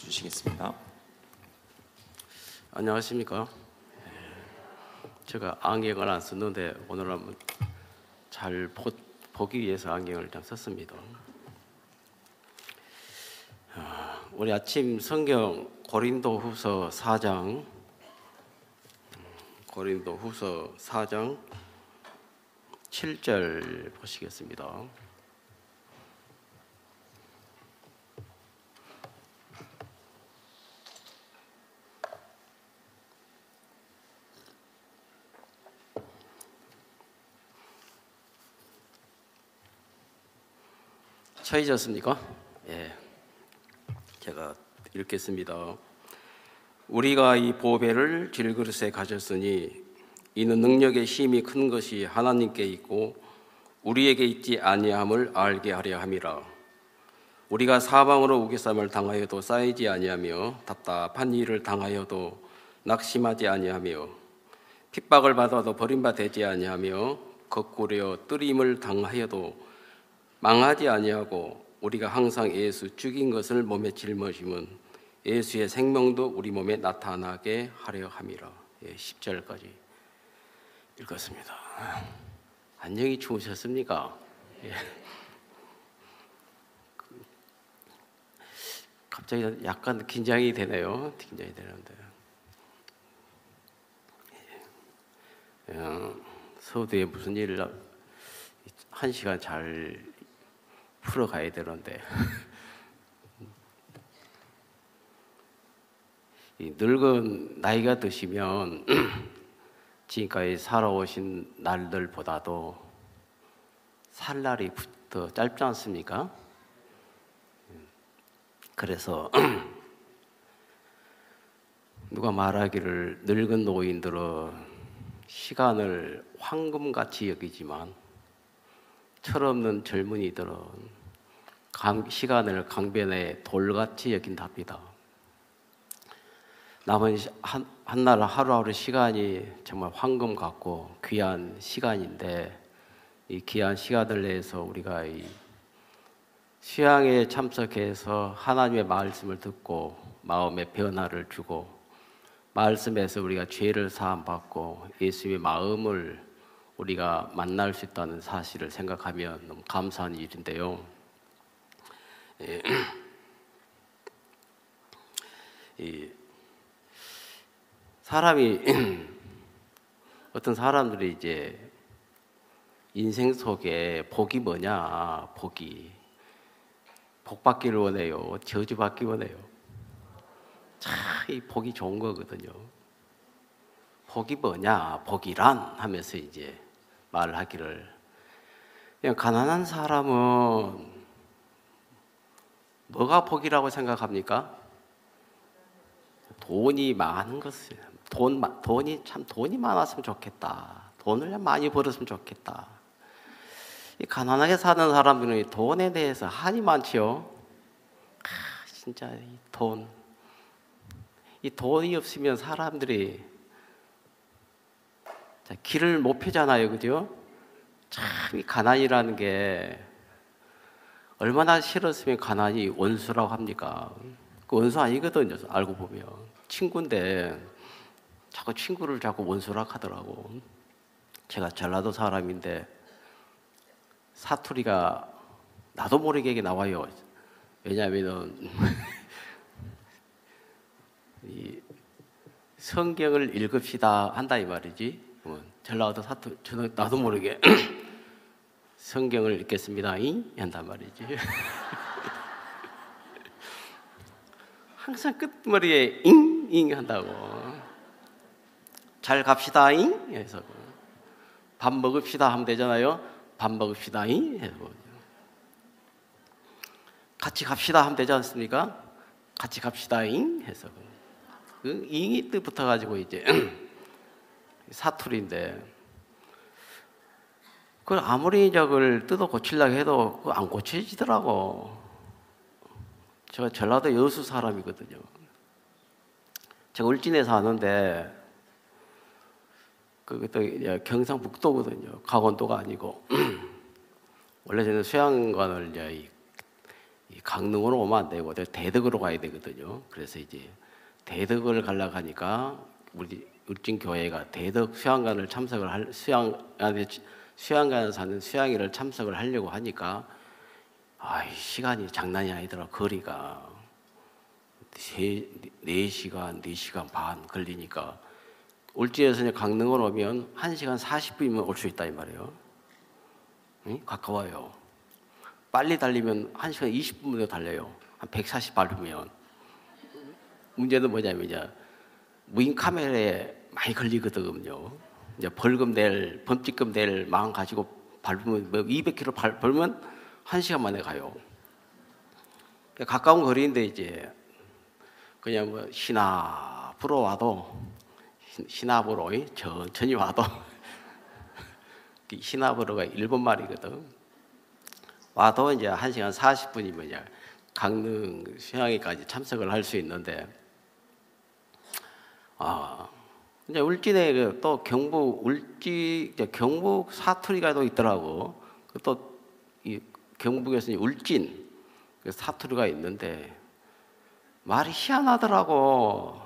주시겠습니다. 안녕하십니까. 제가 안경을 안 썼는데 오늘 한번 잘 보기 위해서 안경을 좀 썼습니다. 우리 아침 성경 고린도후서 4장 고린도후서 4장 7절 보시겠습니다. 찾으셨습니까? 예, 제가 읽겠습니다. 우리가 이 보배를 질그릇에 가졌으니 이는 능력의 힘이 큰 것이 하나님께 있고 우리에게 있지 아니함을 알게 하려 함이라. 우리가 사방으로 우겨쌈을 당하여도 쌓이지 아니하며 답답한 일을 당하여도 낙심하지 아니하며 핍박을 받아도 버림받지 아니하며 거꾸려 뜨림을 당하여도 망하지 아니하고 우리가 항상 예수 죽인 것을 몸에 짊어짐은 예수의 생명도 우리 몸에 나타나게 하려 함이라. 10절까지 읽었습니다. 안녕히 주무셨습니까? 갑자기 약간 긴장이 되네요. 긴장이 되는데 서두에 무슨 일을 1시간 잘 풀어가야 되는데 늙은 나이가 드시면 지금까지 살아오신 날들보다도 살 날이 더 짧지 않습니까? 그래서 누가 말하기를 늙은 노인들은 시간을 황금같이 여기지만 철없는 젊은이들은 시간을 강변의 돌같이 여긴답니다. 남은 한날 하루하루 시간이 정말 황금 같고 귀한 시간인데 이 귀한 시간을 내서 우리가 이 수양에 참석해서 하나님의 말씀을 듣고 마음의 변화를 주고 말씀에서 우리가 죄를 사함받고 예수님의 마음을 우리가 만날 수 있다는 사실을 생각하면 너무 감사한 일인데요. 사람이 어떤 사람들이 이제 인생 속에 복이 뭐냐, 복 받기를 원해요, 저주 받기 원해요. 참 이 복이 좋은 거거든요. 복이 뭐냐, 복이란 하면서 이제 말하기를, 그냥 가난한 사람은 뭐가 복이라고 생각합니까? 돈이 많은 것을, 돈이 많았으면 좋겠다. 돈을 많이 벌었으면 좋겠다. 이 가난하게 사는 사람들은 돈에 대해서 한이 많지요. 진짜 이 돈이 없으면 사람들이 길을 못 펴잖아요, 그죠? 참 이 가난이라는 게 얼마나 싫었으면 가난이 원수라고 합니까? 그 원수 아니거든요, 알고 보면. 친구인데 자꾸 친구를 자꾸 원수라고 하더라고. 제가 전라도 사람인데 사투리가 나도 모르게 나와요. 왜냐하면 이 성경을 읽읍시다 한다 이 말이지. 전라도 사투리 저는 나도 모르게 성경을 읽겠습니다 한단 말이지. 항상 끝머리에 잉 한다고. 잘 갑시다 해서 밥 먹읍시다 하면 되잖아요. 밥 먹읍시다 해서 같이 갑시다 하면 되지 않습니까? 같이 갑시다 해서 그 잉이 뜻 붙어가지고 이제 사투리인데 그걸 아무리 저걸 뜯어 고치려고 해도 안 고쳐지더라고. 제가 전라도 여수 사람이거든요. 제가 울진에 사는데 그것도 경상북도거든요. 강원도가 아니고 원래 저는 수양관을 이제 이 강릉으로 오면 안 되고 대덕으로 가야 되거든요. 그래서 이제 대덕을 가려고 하니까 우리 울진 교회가 대덕 수양관을 참석을 할 수양관에 사는 수양회를 참석을 하려고 하니까 시간이 장난이 아니더라. 거리가 4시간, 4시간 반 걸리니까 울진에서 강릉으로 오면 1시간 40분이면 올 수 있다 이 말이에요. 응? 가까워요. 빨리 달리면 1시간 20분도 달려요. 한 140 밟으면. 문제는 뭐냐면 이제 무인 카메라에 많이 걸리거든요. 이제 범칙금 낼 마음 가지고 밟으면 200km 밟으면 1시간 만에 가요. 가까운 거리인데 이제 그냥 시나브로 와도 시나브로 천천히 와도 시나브로가 일본 말이거든. 와도 이제 1시간 40분이면 이제 강릉 수양회까지 참석을 할 수 있는데 이제 울진에 또 경북 사투리가 또 있더라고. 또 이 경북에서 울진 사투리가 있는데 말이 희한하더라고.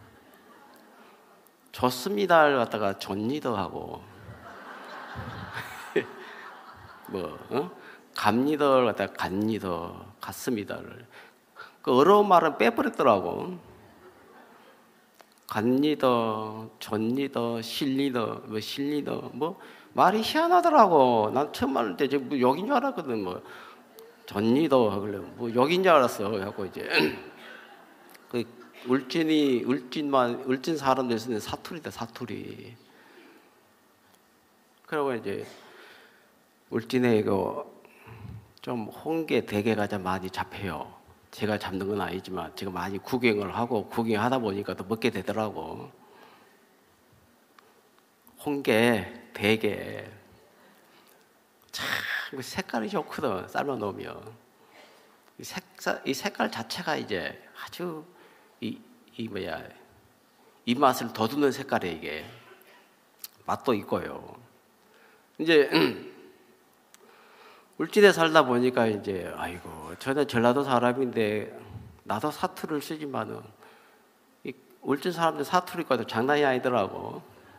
좋습니다를 갖다가 좋니더 하고 갑니다를 갖다가 갔니더 갔습니다를 그 어려운 말은 빼버렸더라고. 갔니더 좋니더 실니더 실니더 말이 희한하더라고. 난 처음 말할 때 욕인 줄 알았거든. 좋니더 그래 욕인 줄 알았어. 그래갖고 이제 그 울진 사람들 쓰는 사투리다 사투리. 그리고 이제 울진에 좀 홍게 대게가 좀 많이 잡혀요. 제가 잡는 건 아니지만 제가 많이 구경하다 보니까 또 먹게 되더라고. 홍게 대게 참 색깔이 좋거든. 삶아 놓으면 이 색깔 자체가 이제 아주 입맛을 돋우는 색깔이에요. 이게 맛도 있고요. 이제 울진에 살다 보니까 이제 저는 전라도 사람인데 나도 사투리를 쓰지만은 이 울진 사람들 사투리과도 장난이 아니더라고.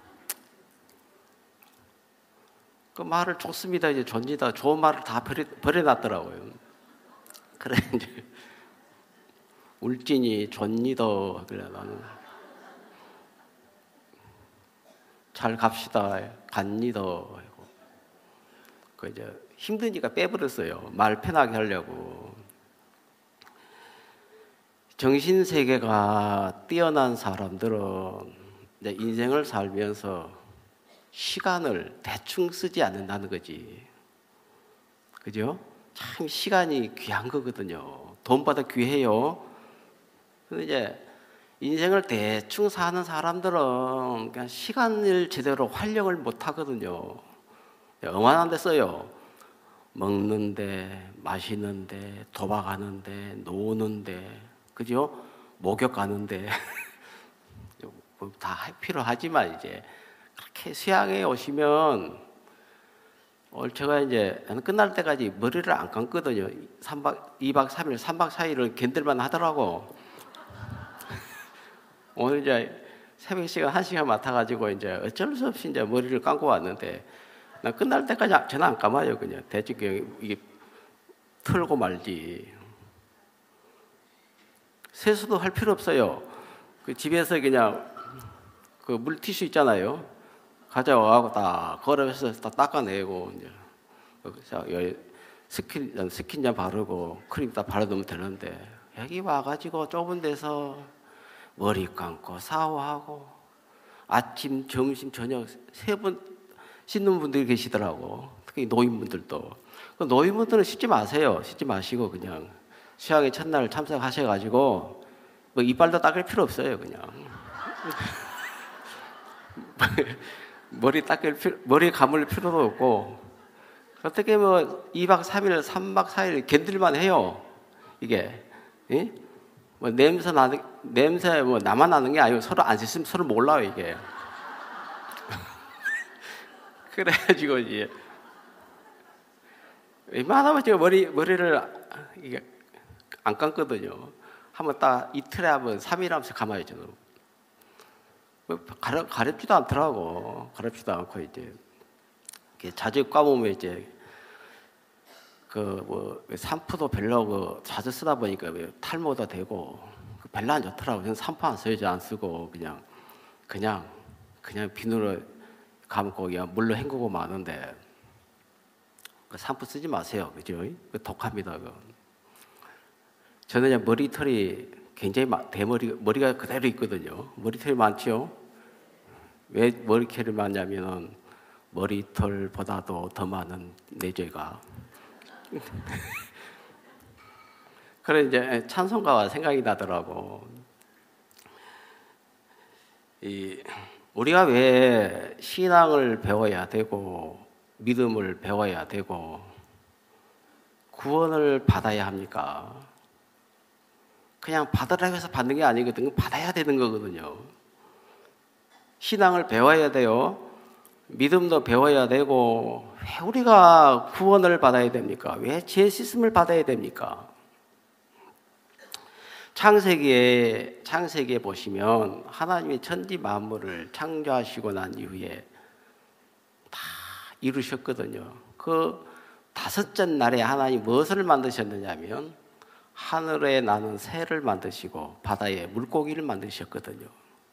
그 말을 좋습니다, 이제 좋니다, 좋은 말을 다 버려놨더라고요. 그래 이제 울진이 좋니다 그래 나는 잘 갑시다 갑니다. 그 이제 힘드니까 빼버렸어요. 말 편하게 하려고. 정신 세계가 뛰어난 사람들은 이제 인생을 살면서 시간을 대충 쓰지 않는다는 거지. 그죠? 참 시간이 귀한 거거든요. 돈보다 귀해요. 근데 이제 인생을 대충 사는 사람들은 그냥 시간을 제대로 활용을 못 하거든요. 엄한한 데 써요. 먹는데, 마시는데, 도박하는데, 노는데, 그죠? 목욕 가는데 다 필요하지만 이제 그렇게 수양에 오시면 제가 이제 끝날 때까지 머리를 안 감거든요. 2박 3일, 3박 4일을 견딜만 하더라고. 오늘 이제 새벽 시간 1시간 맡아가지고 이제 어쩔 수 없이 이제 머리를 감고 왔는데 나 끝날 때까지 전화 안 감아요. 그냥 대충 이게 털고 말지. 세수도 할 필요 없어요. 그 집에서 그냥 그 물티슈 있잖아요. 가져와고 딱 걸어서 다 닦아내고 이제 스킨잔 바르고 크림 딱 바르면 되는데 여기 와가지고 좁은 데서 머리 감고 샤워하고 아침, 점심, 저녁 3번 씻는 분들이 계시더라고. 특히 노인분들도. 노인분들은 씻지 마세요. 씻지 마시고 그냥 수양회 첫날 참석하셔가지고 이빨도 닦을 필요 없어요. 그냥 머리 감을 필요도 없고 어떻게 2박 3일, 3박 4일 견딜만 해요. 이게 냄새 나만 나는 게 아니고 서로 안 씻으면 서로 몰라요 이게. 그래가지고 이제 웬만하면 제가 머리를 이게 안 감거든요. 한번 딱 이틀에 한번 3일 하면서 감아야죠. 가렵지도 않더라고. 가렵지도 않고 이제 자주 감으면 이제 샴푸도 별로 자주 쓰다 보니까 탈모도 되고 별로 안 좋더라고. 저는 샴푸 안 써야지 안 쓰고 그냥 비누로 감고 그냥 물로 헹구고 마는데 샴푸 쓰지 마세요. 그죠? 독합니다. 저는 그냥 머리털이 굉장히 머리가 그대로 있거든요. 머리털이 많죠? 왜 머리털이 많냐면은 머리털보다도 더 많은 뇌죄가. 그래 이제 찬송가가 생각이 나더라고. 우리가 왜 신앙을 배워야 되고 믿음을 배워야 되고 구원을 받아야 합니까? 그냥 받으라고 해서 받는 게 아니거든요. 받아야 되는 거거든요. 신앙을 배워야 돼요. 믿음도 배워야 되고 왜 우리가 구원을 받아야 됩니까? 왜 죄 씻음을 받아야 됩니까? 창세기에 보시면 하나님이 천지 만물을 창조하시고 난 이후에 다 이루셨거든요. 그 다섯째 날에 하나님 무엇을 만드셨느냐면 하늘에 나는 새를 만드시고 바다에 물고기를 만드셨거든요.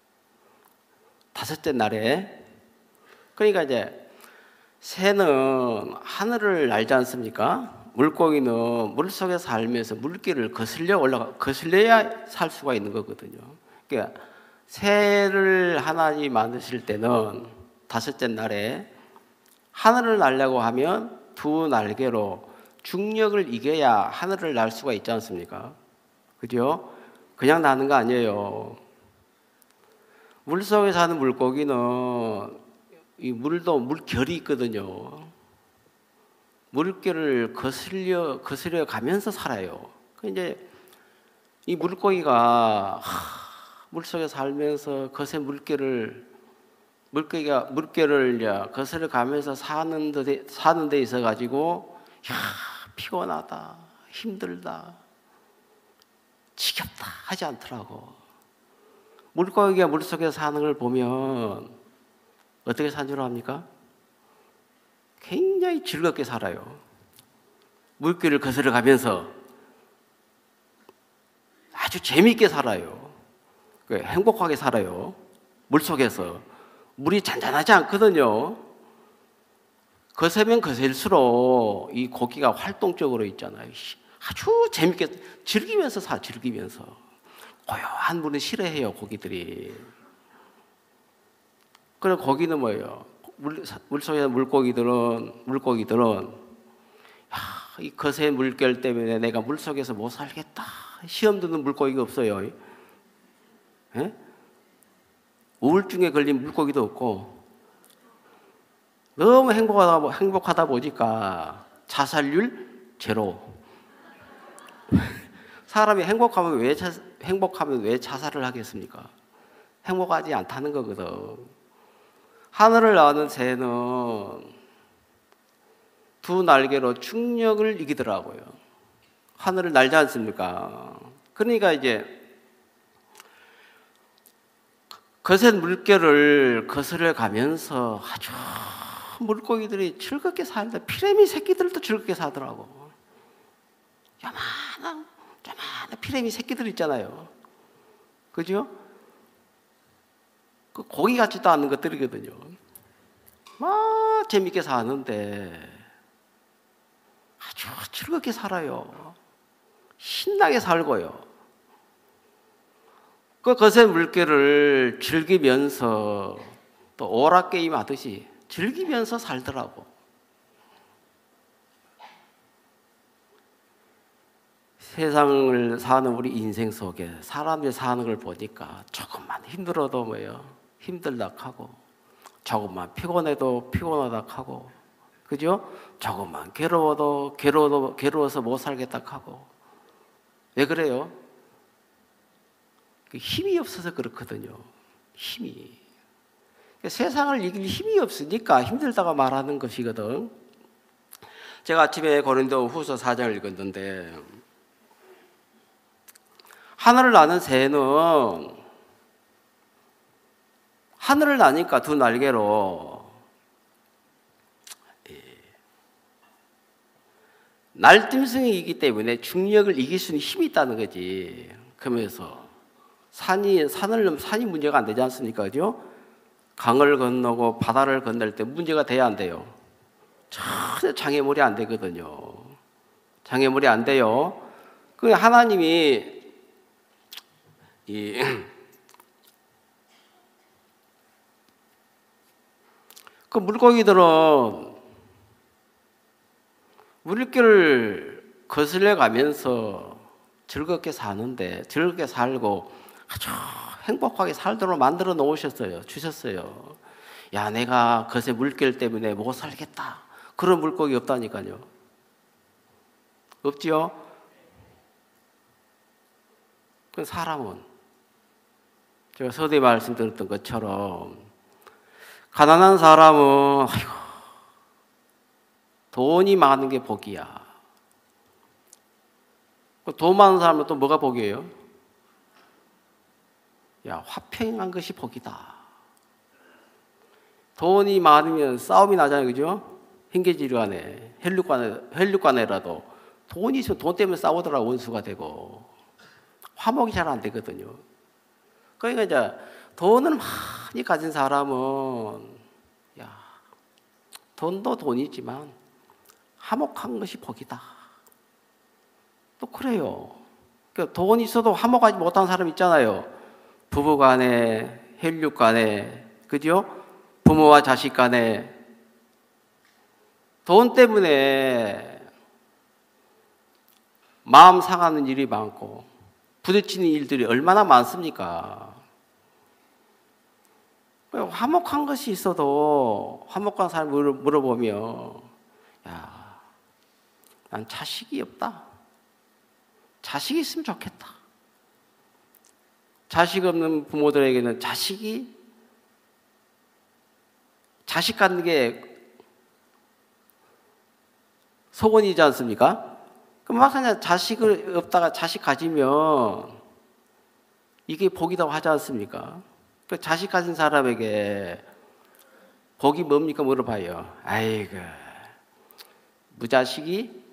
다섯째 날에. 그러니까 이제 새는 하늘을 날지 않습니까? 물고기는 물속에 살면서 물기를 거슬려야 살 수가 있는 거거든요. 그러니까 새를 하나님이 만드실 때는 다섯째 날에 하늘을 날려고 하면 두 날개로 중력을 이겨야 하늘을 날 수가 있지 않습니까? 그죠? 그냥 나는 거 아니에요. 물속에 사는 물고기는 이 물도 물결이 있거든요. 물결을 거슬려 가면서 살아요. 이제 이 물고기가 물속에 살면서 거세 물결을 거슬려 가면서 사는 데 있어 가지고 피곤하다, 힘들다, 지겹다 하지 않더라고. 물고기가 물속에 사는 걸 보면 어떻게 사는 줄 압니까? 굉장히 즐겁게 살아요. 물길을 거슬러 가면서 아주 재미있게 살아요. 행복하게 살아요. 물속에서. 물이 잔잔하지 않거든요. 거세면 거셀수록 이 고기가 활동적으로 있잖아요. 아주 재밌게 즐기면서 즐기면서. 고요한 물은 싫어해요, 고기들이. 그리고 고기는 뭐예요? 물속에 물고기들은 이 거세 물결 때문에 내가 물속에서 못 살겠다. 시험 드는 물고기가 없어요. 예? 우울증에 걸린 물고기도 없고 너무 행복하다 보니까 자살률 제로. 사람이 행복하면 왜 자살을 하겠습니까? 행복하지 않다는 거거든. 하늘을 나는 새는 두 날개로 중력을 이기더라고요. 하늘을 날지 않습니까? 그러니까 이제 거센 물결을 거슬러 가면서 아주 물고기들이 즐겁게 살다. 피레미 새끼들도 즐겁게 사더라고. 요만한 피레미 새끼들 있잖아요. 그죠? 그 고기 같지도 않은 것들이거든요. 막 재밌게 사는데 아주 즐겁게 살아요. 신나게 살고요. 그 거센 물결을 즐기면서 또 오락게임 하듯이 즐기면서 살더라고. 세상을 사는 우리 인생 속에 사람들이 사는 걸 보니까 조금만 힘들어도 힘들다 하고, 조금만 피곤해도 피곤하다 하고, 그죠? 조금만 괴로워서 못 살겠다 하고. 왜 그래요? 힘이 없어서 그렇거든요. 힘이. 세상을 이길 힘이 없으니까 힘들다가 말하는 것이거든. 제가 아침에 고린도 후서 4장을 읽었는데 하늘을 나는 새는 하늘을 나니까 두 날개로 날짐승이기 때문에 중력을 이길 수 있는 힘이 있다는 거지. 그러면서 산이 문제가 안 되지 않습니까? 그죠? 강을 건너고 바다를 건널 때 문제가 돼야 안 돼요. 전혀 장애물이 안 되거든요. 장애물이 안 돼요. 그 하나님이 그 물고기들은 물길을 거슬려 가면서 즐겁게 사는데 즐겁게 살고 아주 행복하게 살도록 만들어 놓으셨어요. 주셨어요. 야, 내가 거세 물길 때문에 못 살겠다. 그런 물고기 없다니까요. 없지요? 그 사람은 제가 서두에 말씀드렸던 것처럼 가난한 사람은 아이고, 돈이 많은 게 복이야. 돈 많은 사람은 또 뭐가 복이에요? 야, 화평한 것이 복이다. 돈이 많으면 싸움이 나잖아요, 그죠? hin계지간에 혈육간에라도 돈이 있으면 돈 때문에 싸우더라고 원수가 되고 화목이 잘 안 되거든요. 그러니까 이제 돈을 많이 가진 사람은 야, 돈도 돈이지만 화목한 것이 복이다. 또 그래요. 그러니까 돈 있어도 화목하지 못한 사람 있잖아요. 부부간에, 혈육간에, 그죠? 부모와 자식간에 돈 때문에 마음 상하는 일이 많고 부딪히는 일들이 얼마나 많습니까? 화목한 것이 있어도 화목한 사람을 물어보면 야, 난 자식이 없다. 자식이 있으면 좋겠다. 자식 없는 부모들에게는 자식 갖는 게 소원이지 않습니까? 그럼 막상 자식을 없다가 자식 가지면 이게 복이라고 하지 않습니까? 그 자식 가진 사람에게 복이 뭡니까 물어봐요. 아이고, 무자식이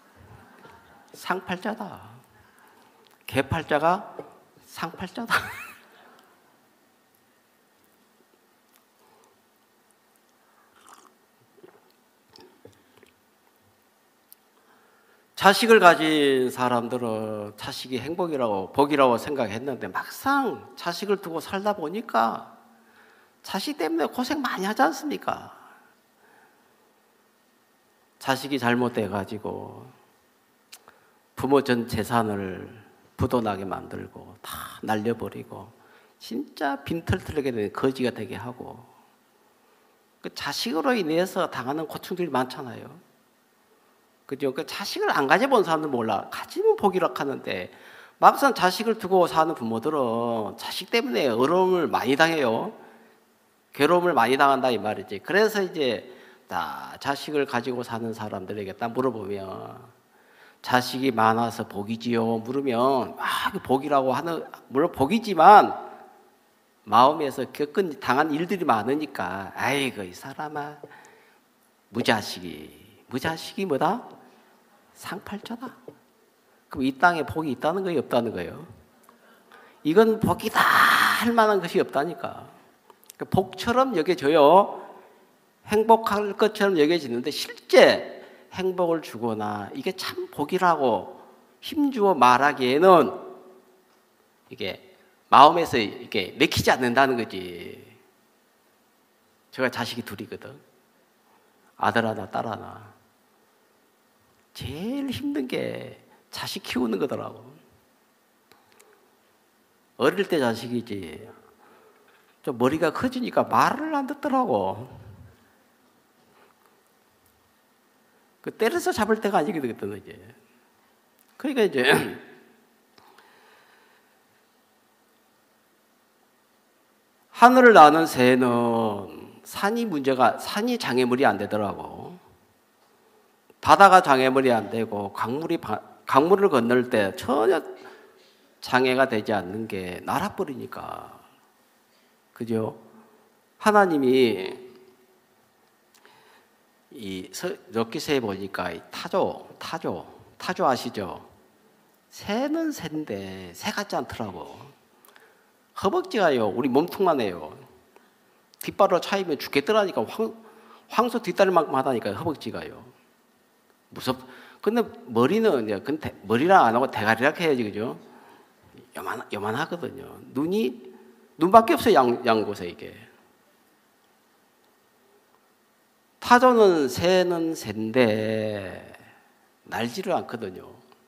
상팔자다. 개팔자가 상팔자다. 자식을 가진 사람들은 자식이 행복이라고 복이라고 생각했는데 막상 자식을 두고 살다 보니까 자식 때문에 고생 많이 하지 않습니까? 자식이 잘못돼가지고 부모 전 재산을 부도나게 만들고 다 날려버리고 진짜 빈털털하게 되는 거지가 되게 하고 그 자식으로 인해서 당하는 고충들이 많잖아요. 그죠? 그 자식을 안 가져본 사람들 몰라. 가지면 복이라고 하는데 막상 자식을 두고 사는 부모들은 자식 때문에 어려움을 많이 당해요. 괴로움을 많이 당한다 이 말이지. 그래서 이제 다 자식을 가지고 사는 사람들에게 딱 물어보면 자식이 많아서 복이지요? 물으면 복이라고 하는 물론 복이지만 마음에서 당한 일들이 많으니까 아이고 이 사람아 무자식이 뭐다? 상팔자다. 그럼 이 땅에 복이 있다는 거예요? 없다는 거예요? 이건 복이다 할 만한 것이 없다니까. 복처럼 여겨져요. 행복할 것처럼 여겨지는데 실제 행복을 주거나 이게 참 복이라고 힘주어 말하기에는 이게 마음에서 이게 맥히지 않는다는 거지. 제가 자식이 둘이거든. 아들 하나, 딸 하나. 제일 힘든 게 자식 키우는 거더라고. 어릴 때 자식이지. 좀 머리가 커지니까 말을 안 듣더라고. 그 때려서 잡을 때가 아니거든, 이제. 그러니까 이제 하늘을 나는 새는 산이 장애물이 안 되더라고. 바다가 장애물이 안 되고 강물을 건널 때 전혀 장애가 되지 않는 게 날아버리니까. 그죠? 하나님이 이 엽기서에 보니까 이 타조 아시죠? 새는 새인데 새 같지 않더라고. 허벅지가요, 우리 몸통만 해요. 뒷발로 차이면 죽겠더라니까. 황소 뒷다리만큼 하다니까요, 허벅지가요. 근데 머리는 이제 머리랑 안 하고 대가리라 해야지, 그죠? 요만하거든요. 눈밖에 없어요, 양곳에 이게. 타조는 새는 새인데 날지를 않거든요.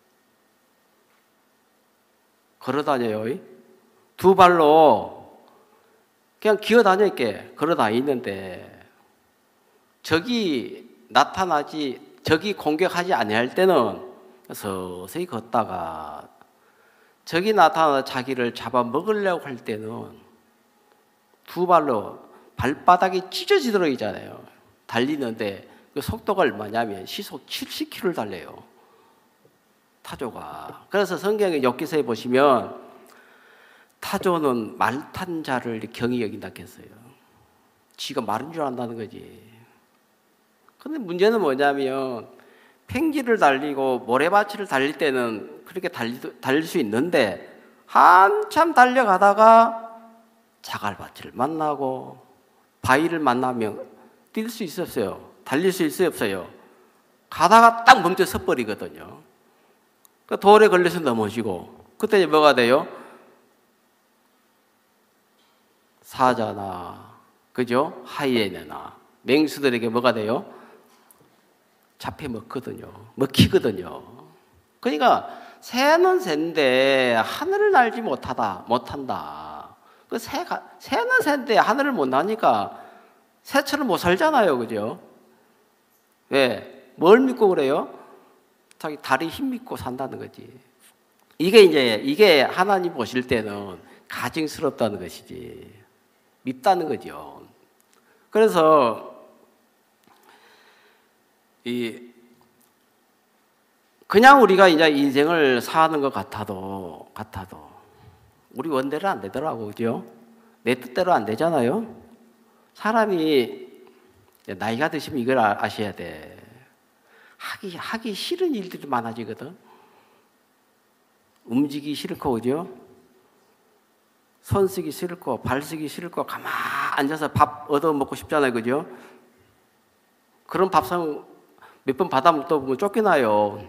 걸어다녀요. 두 발로 그냥 기어다녀 있게 걸어다니는데 적이 공격하지 아니할 때는 서서히 걷다가 적이 나타나서 자기를 잡아먹으려고 할 때는 두 발로 발바닥이 찢어지도록 있잖아요. 달리는데 그 속도가 얼마냐면 시속 70km를 달려요. 타조가. 그래서 성경의 엽기서에 보시면 타조는 말 탄 자를 경히 여긴다 했어요. 지가 말인 줄 안다는 거지. 근데 문제는 뭐냐면 팽지를 달리고 모래밭을 달릴 때는 그렇게 달릴 수 있는데 한참 달려가다가 자갈밭을 만나고 바위를 만나면 뛸 수 있었어요. 달릴 수 있어요, 없어요? 가다가 딱 멈춰 서버리거든요. 그 돌에 걸려서 넘어지고 그때 뭐가 돼요? 사자나 그죠? 하이에나나 맹수들에게 뭐가 돼요? 잡혀 먹히거든요. 그러니까 새는 새인데 하늘을 날지 못한다. 그 새는 새인데 하늘을 못 나니까 새처럼 못 살잖아요, 그죠? 왜? 뭘 믿고 그래요? 자기 다리 힘 믿고 산다는 거지. 이게 하나님 보실 때는 가증스럽다는 것이지. 밉다는 거죠. 그래서 그냥 우리가 이제 인생을 사는 것 같아도 우리 원대로 안 되더라고, 그죠? 내 뜻대로 안 되잖아요. 사람이 나이가 드시면 이걸 아셔야 돼. 하기 싫은 일들이 많아지거든. 움직이기 싫고, 그죠? 손 쓰기 싫고, 발 쓰기 싫고, 가만 앉아서 밥 얻어 먹고 싶잖아요, 그죠? 그런 밥상 몇 번 받아 먹다 보면 쫓겨나요.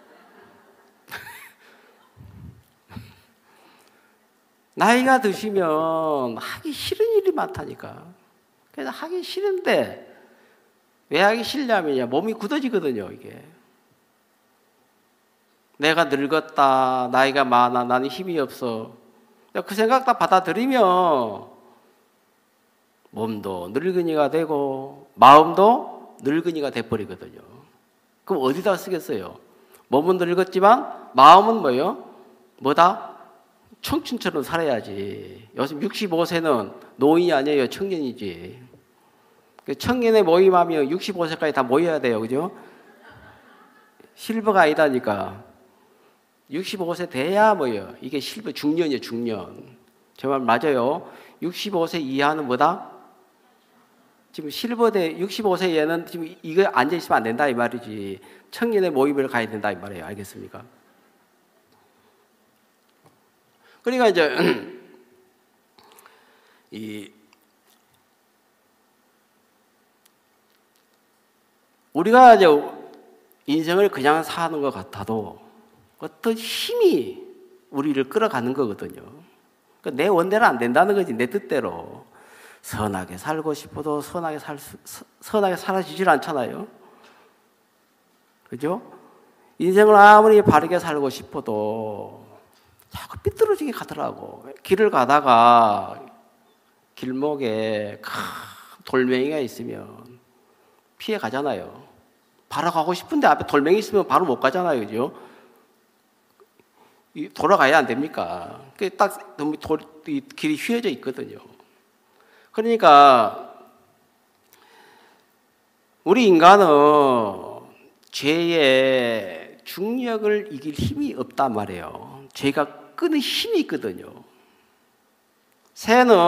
나이가 드시면 하기 싫은 일이 많다니까. 그래서 하기 싫은데 왜 하기 싫냐면 몸이 굳어지거든요, 이게. 내가 늙었다, 나이가 많아, 나는 힘이 없어. 그 생각 다 받아들이면 몸도 늙은이가 되고 마음도 늙은이가 돼버리거든요. 그럼 어디다 쓰겠어요? 몸은 늙었지만 마음은 뭐예요? 뭐다? 청춘처럼 살아야지. 요즘 65세는 노인이 아니에요. 청년이지. 청년에 모임하면 65세까지 다 모여야 돼요. 그죠? 실버가 아니다니까. 65세 돼야 뭐예요? 이게 실버 중년이에요. 중년. 제 말 맞아요. 65세 이하는 뭐다? 지금 실버대 65세 이하는 지금 이거 앉아있으면 안 된다 이 말이지. 청년의 모임을 가야 된다 이 말이에요. 알겠습니까? 그러니까 이제 우리가 이제 인생을 그냥 사는 것 같아도 어떤 힘이 우리를 끌어가는 거거든요. 그러니까 내 원대로 안 된다는 거지. 내 뜻대로 선하게 살고 싶어도 선하게 살아지질 않잖아요. 그죠? 인생을 아무리 바르게 살고 싶어도 자꾸 삐뚤어지게 가더라고. 길을 가다가 길목에 큰 돌멩이가 있으면 피해 가잖아요. 바로 가고 싶은데 앞에 돌멩이 있으면 바로 못 가잖아요. 그죠? 돌아가야 안 됩니까? 딱 너무 길이 휘어져 있거든요. 그러니까 우리 인간은 죄의 중력을 이길 힘이 없단 말이에요. 죄가 끄는 힘이 있거든요. 새는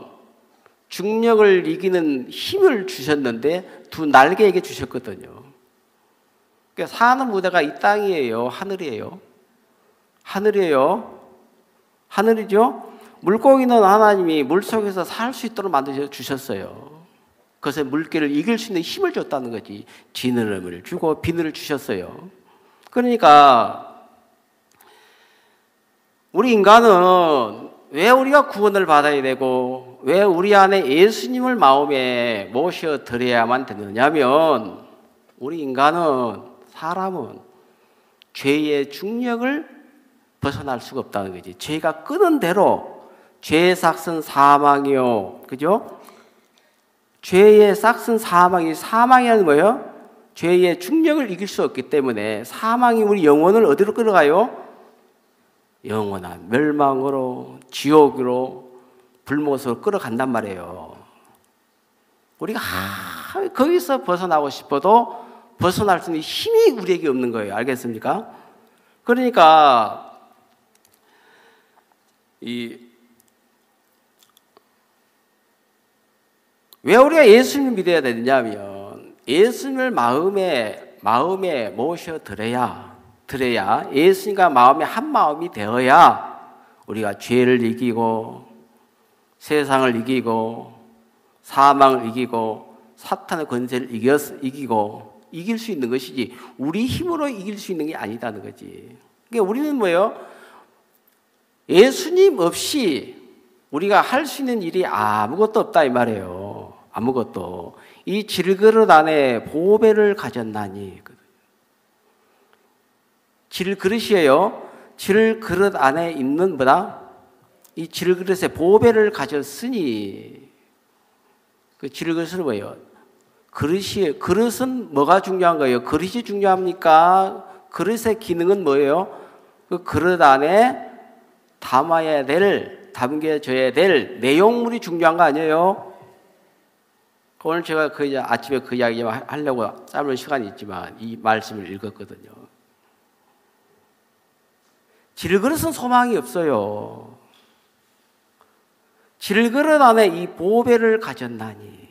중력을 이기는 힘을 주셨는데 두 날개에게 주셨거든요. 그러니까 사는 무대가 이 땅이에요? 하늘이에요? 하늘이에요? 하늘이죠? 물고기는 하나님이 물속에서 살 수 있도록 만들어 주셨어요. 그것에 물개를 이길 수 있는 힘을 줬다는 거지. 지느러미를 주고 비늘을 주셨어요. 그러니까 우리 인간은 왜 우리가 구원을 받아야 되고 왜 우리 안에 예수님을 마음에 모셔드려야만 되느냐면 우리 인간은 사람은 죄의 중력을 벗어날 수가 없다는 거지. 죄가 끄는 대로 죄의 삭은 사망이요. 그죠? 죄의 삭은 사망이 사망이라는 뭐예요? 죄의 중력을 이길 수 없기 때문에 사망이 우리 영혼을 어디로 끌어가요? 영원한 멸망으로 지옥으로 불못으로 끌어간단 말이에요. 우리가 거기서 벗어나고 싶어도 벗어날 수 있는 힘이 우리에게 없는 거예요. 알겠습니까? 그러니까 왜 우리가 예수님을 믿어야 되느냐면 예수님을 마음에 모셔드려야 예수님과 마음에 한 마음이 되어야 우리가 죄를 이기고 세상을 이기고 사망을 이기고 사탄의 권세를 이기고 이길 수 있는 것이지 우리 힘으로 이길 수 있는 게 아니다는 거지. 그러니까 우리는 뭐예요? 예수님 없이 우리가 할 수 있는 일이 아무것도 없다 이 말이에요. 아무것도. 이 질그릇 안에 보배를 가졌나니. 질그릇이에요. 질그릇 안에 있는 뭐다? 이 질그릇에 보배를 가졌으니 그 질그릇은 뭐예요? 그릇은 뭐가 중요한 거예요? 그릇이 중요합니까? 그릇의 기능은 뭐예요? 그 그릇 안에 담겨져야 될 내용물이 중요한 거 아니에요? 오늘 제가 아침에 그 이야기 하려고 짧은 시간이 있지만 이 말씀을 읽었거든요. 질그릇은 소망이 없어요. 질그릇 안에 이 보배를 가졌나니.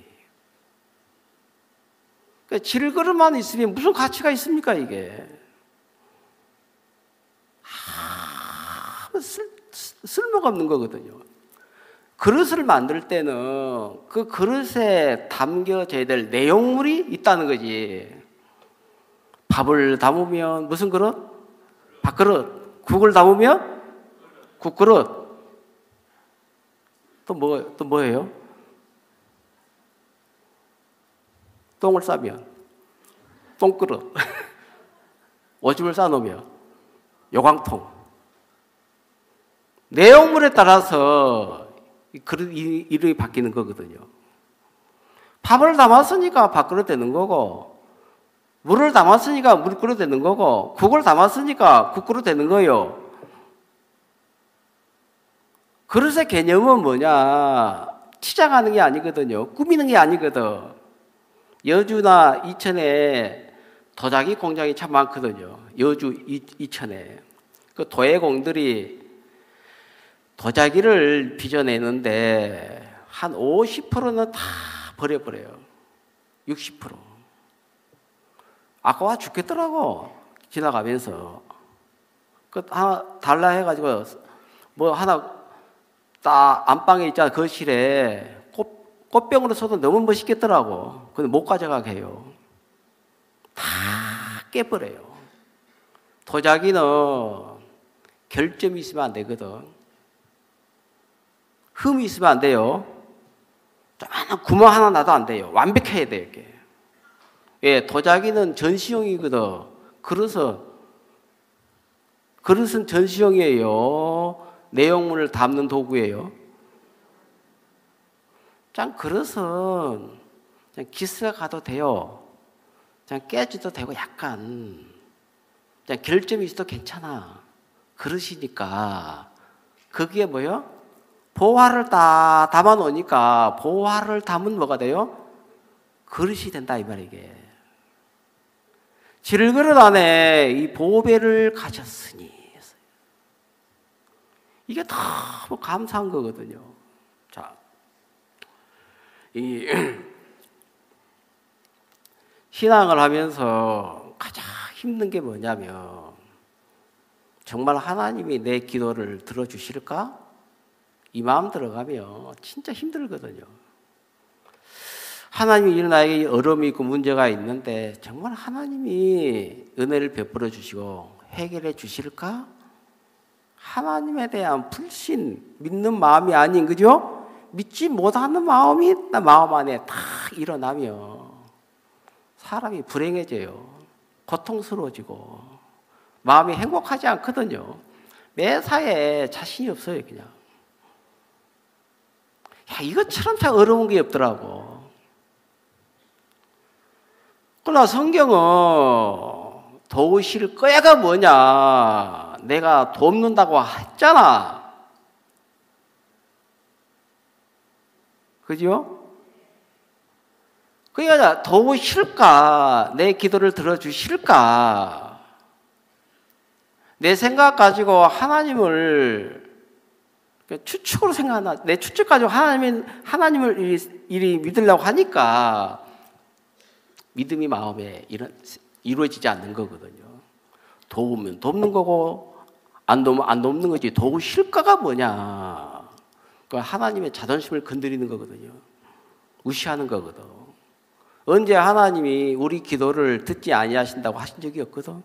그러니까 질그릇만 있으면 무슨 가치가 있습니까 이게? 쓸모가 없는 거거든요. 그릇을 만들 때는 그 그릇에 담겨져야 될 내용물이 있다는 거지. 밥을 담으면 무슨 그릇? 밥그릇. 국을 담으면 국그릇. 또 뭐예요? 똥을 싸면 똥그릇. 오줌을 싸놓으면 요광통. 내용물에 따라서 그릇 이름이 바뀌는 거거든요. 밥을 담았으니까 밥그릇 되는 거고, 물을 담았으니까 물그릇 되는 거고, 국을 담았으니까 국그릇 되는 거예요. 그릇의 개념은 뭐냐? 치장하는 게 아니거든요. 꾸미는 게 아니거든. 여주나 이천에 도자기 공장이 참 많거든요. 여주 이천에. 그 도예공들이 도자기를 빚어내는데 한 50%는 다 버려버려요. 60%. 아까워 죽겠더라고. 지나가면서. 그 하나 달라 해가지고 뭐 하나 딱 안방에 있잖아. 거실에 꽃병으로 써도 너무 멋있겠더라고. 근데 못 가져가게 해요. 다 깨버려요. 도자기는 결점이 있으면 안 되거든. 흠이 있으면 안 돼요. 조그마한 구멍 하나 나도 안 돼요. 완벽해야 돼요. 이게. 예, 도자기는 전시용이거든. 그릇은 전시용이에요. 내용물을 담는 도구예요. 그릇은 그냥 기스가 가도 돼요. 그냥 깨지도 되고 약간 그냥 결점이 있어도 괜찮아. 그릇이니까 거기에 뭐요? 보화를 다 담아 놓으니까 보화를 담은 뭐가 돼요? 그릇이 된다 이 말이에요. 이게. 질그릇 안에 이 보배를 가졌으니 이게 너무 감사한 거거든요. 자, 이 신앙을 하면서 가장 힘든 게 뭐냐면 정말 하나님이 내 기도를 들어주실까? 이 마음 들어가면 진짜 힘들거든요. 하나님이 나에게 어려움이 있고 문제가 있는데 정말 하나님이 은혜를 베풀어 주시고 해결해 주실까? 하나님에 대한 불신, 믿는 마음이 아닌, 그죠? 믿지 못하는 마음이 마음 안에 다 일어나면 사람이 불행해져요. 고통스러워지고 마음이 행복하지 않거든요. 매사에 자신이 없어요, 그냥. 야, 이것처럼 참 어려운 게 없더라고. 그러나 성경은 도우실 거야가 뭐냐? 내가 돕는다고 했잖아. 그죠? 그러니까 도우실까? 내 기도를 들어주실까? 내 생각 가지고 하나님을 추측으로 생각하나, 내 추측 가지고 하나님을 이리 믿으려고 하니까 믿음이 마음에 이루어지지 않는 거거든요. 도우면 돕는 거고, 안 도우면 안 돕는 거지. 도우실까가 뭐냐? 그러니까 하나님의 자존심을 건드리는 거거든요. 무시하는 거거든. 언제 하나님이 우리 기도를 듣지 아니하신다고 하신 적이 없거든.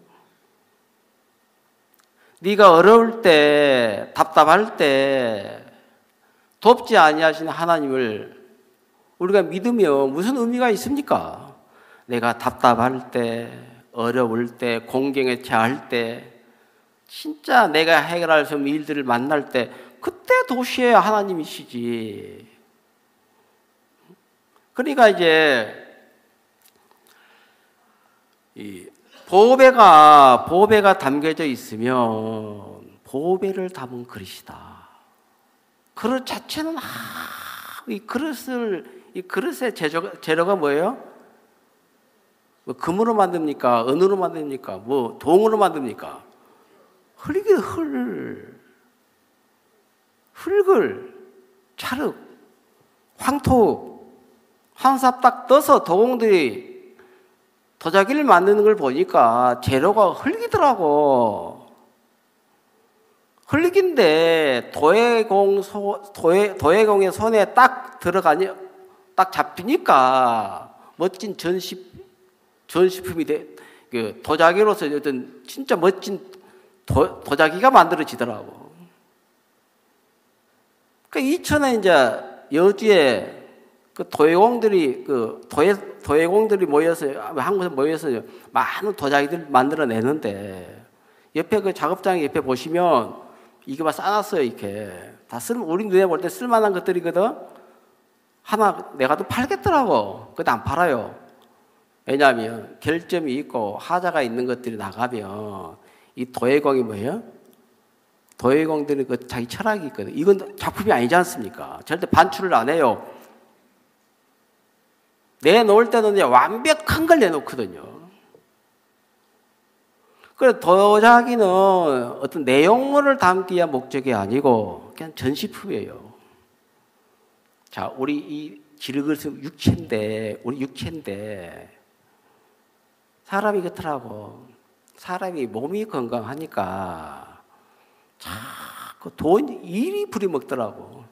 네가 어려울 때, 답답할 때 돕지 아니하신 하나님을 우리가 믿으면 무슨 의미가 있습니까? 내가 답답할 때, 어려울 때, 공경에 처할 때, 진짜 내가 해결할 수 없는 일들을 만날 때 그때 도시에 하나님이시지. 그러니까 이제 이 보배가 담겨져 있으면 보배를 담은 그릇이다. 그릇 자체는 이 그릇의 재료가 뭐예요? 뭐 금으로 만듭니까? 은으로 만듭니까? 뭐 동으로 만듭니까? 흙이거든, 흙을 찰흙, 황토 한 삽 딱 떠서 도공들이 도자기를 만드는 걸 보니까 재료가 흙이더라고. 흙인데 도예공의 손에 딱 들어가니 딱 잡히니까 멋진 전시품이 돼. 그 도자기로서 어떤 진짜 멋진 도자기가 만들어지더라고. 그 이천에 이제 여주에 그 도예공들이 모여서 한 곳에 모여서 많은 도자기들 만들어내는데 옆에 그 작업장 옆에 보시면 이게 막 쌓아놨어요. 이렇게 다 우리 눈에 볼 때 쓸만한 것들이거든. 하나 내가 또 팔겠더라고. 근데 안 팔아요. 왜냐하면 결점이 있고 하자가 있는 것들이 나가면 이 도예공이 뭐예요? 도예공들은 그 자기 철학이 있거든. 이건 작품이 아니지 않습니까? 절대 반출을 안 해요. 내놓을 때는 완벽한 걸 내놓거든요. 그래서 도자기는 어떤 내용물을 담기 위한 목적이 아니고 그냥 전시품이에요. 자, 우리 이 질그릇은 우리 육체인데 사람이 그렇더라고. 사람이 몸이 건강하니까 자꾸 일이 부려먹더라고.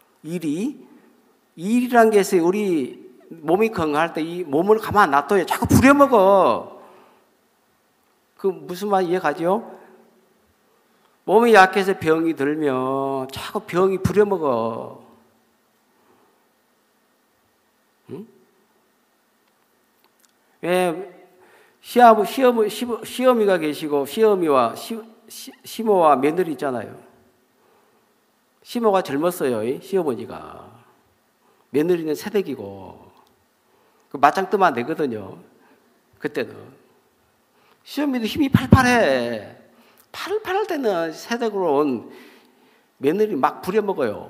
일이란 게 있어요. 우리 몸이 건강할 때 이 몸을 가만 놔둬요. 자꾸 부려먹어. 그 무슨 말 이해가죠? 몸이 약해서 병이 들면 자꾸 병이 부려먹어. 응? 왜 시어미가 계시고 시모와 며느리 있잖아요. 시모가 젊었어요. 시어머니가. 며느리는 새댁이고 그 맞짱 뜨면 안 되거든요. 그때는 시어미도 힘이 팔팔해. 팔팔할 때는 새댁으로 온 며느리 막 부려먹어요.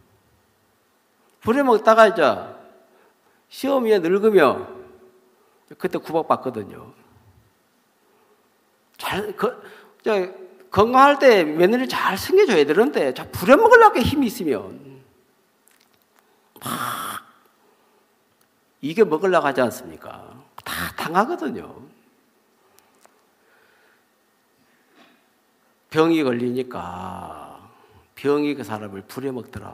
부려먹다가 이제 시어미가 늙으면 그때 구박받거든요. 건강할 때 며느리 잘 챙겨줘야 되는데 자 부려먹으려고 힘이 있으면 막 이게 먹으려고 하지 않습니까? 다 당하거든요. 병이 걸리니까 병이 그 사람을 부려먹더라고.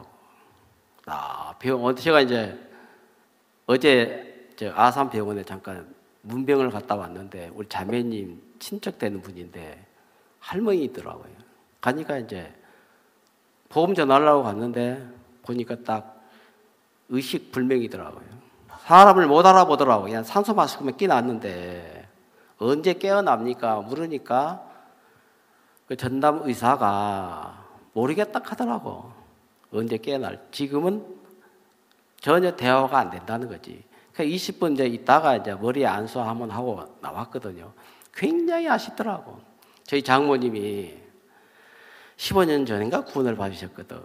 제가 이제 어제 아산병원에 잠깐 문병을 갔다 왔는데 우리 자매님 친척 되는 분인데 할머니 있더라고요. 가니까 이제 보험 전화하려고 갔는데 보니까 딱 의식 불명이더라고요. 사람을 못 알아보더라고요. 그냥 산소 마스크만 끼놨는데 언제 깨어납니까? 물으니까 그 전담 의사가 모르겠다 하더라고. 언제 깨어날. 지금은 전혀 대화가 안 된다는 거지. 20분 이제 있다가 이제 머리에 안수 한번 하고 나왔거든요. 굉장히 아쉽더라고. 저희 장모님이 15년 전인가 구원을 받으셨거든.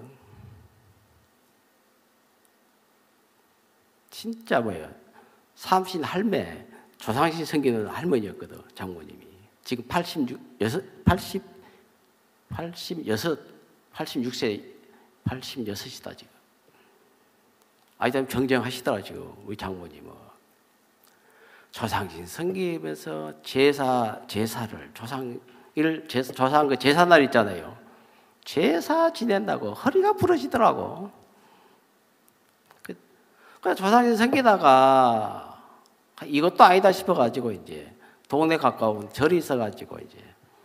진짜 뭐예요? 삼신 할매, 조상신 섬기는 할머니였거든, 장모님이. 지금 86세, 86이다, 지금. 아이들 정정하시더라, 지금, 우리 장모님은. 조상신 섬기면서 제사를, 조상 그 제사날 있잖아요. 제사 지낸다고 허리가 부러지더라고. 그래서 조상신 섬기다가 이것도 아니다 싶어가지고 이제 동네 가까운 절이 있어가지고 이제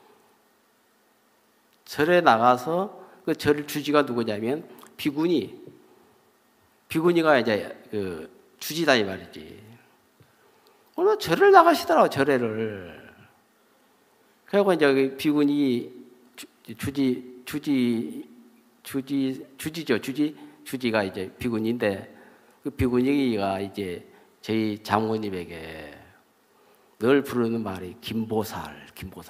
절에 나가서 그 절 주지가 누구냐면 비구니가 이제 그 주지다 이 말이지. 오늘 절을 나가시더라고, 절에를. 그리고 이제 비구니 주지가 이제 비구니인데 그 비구니가 이제 저희 장모님에게 늘 부르는 말이 김보살.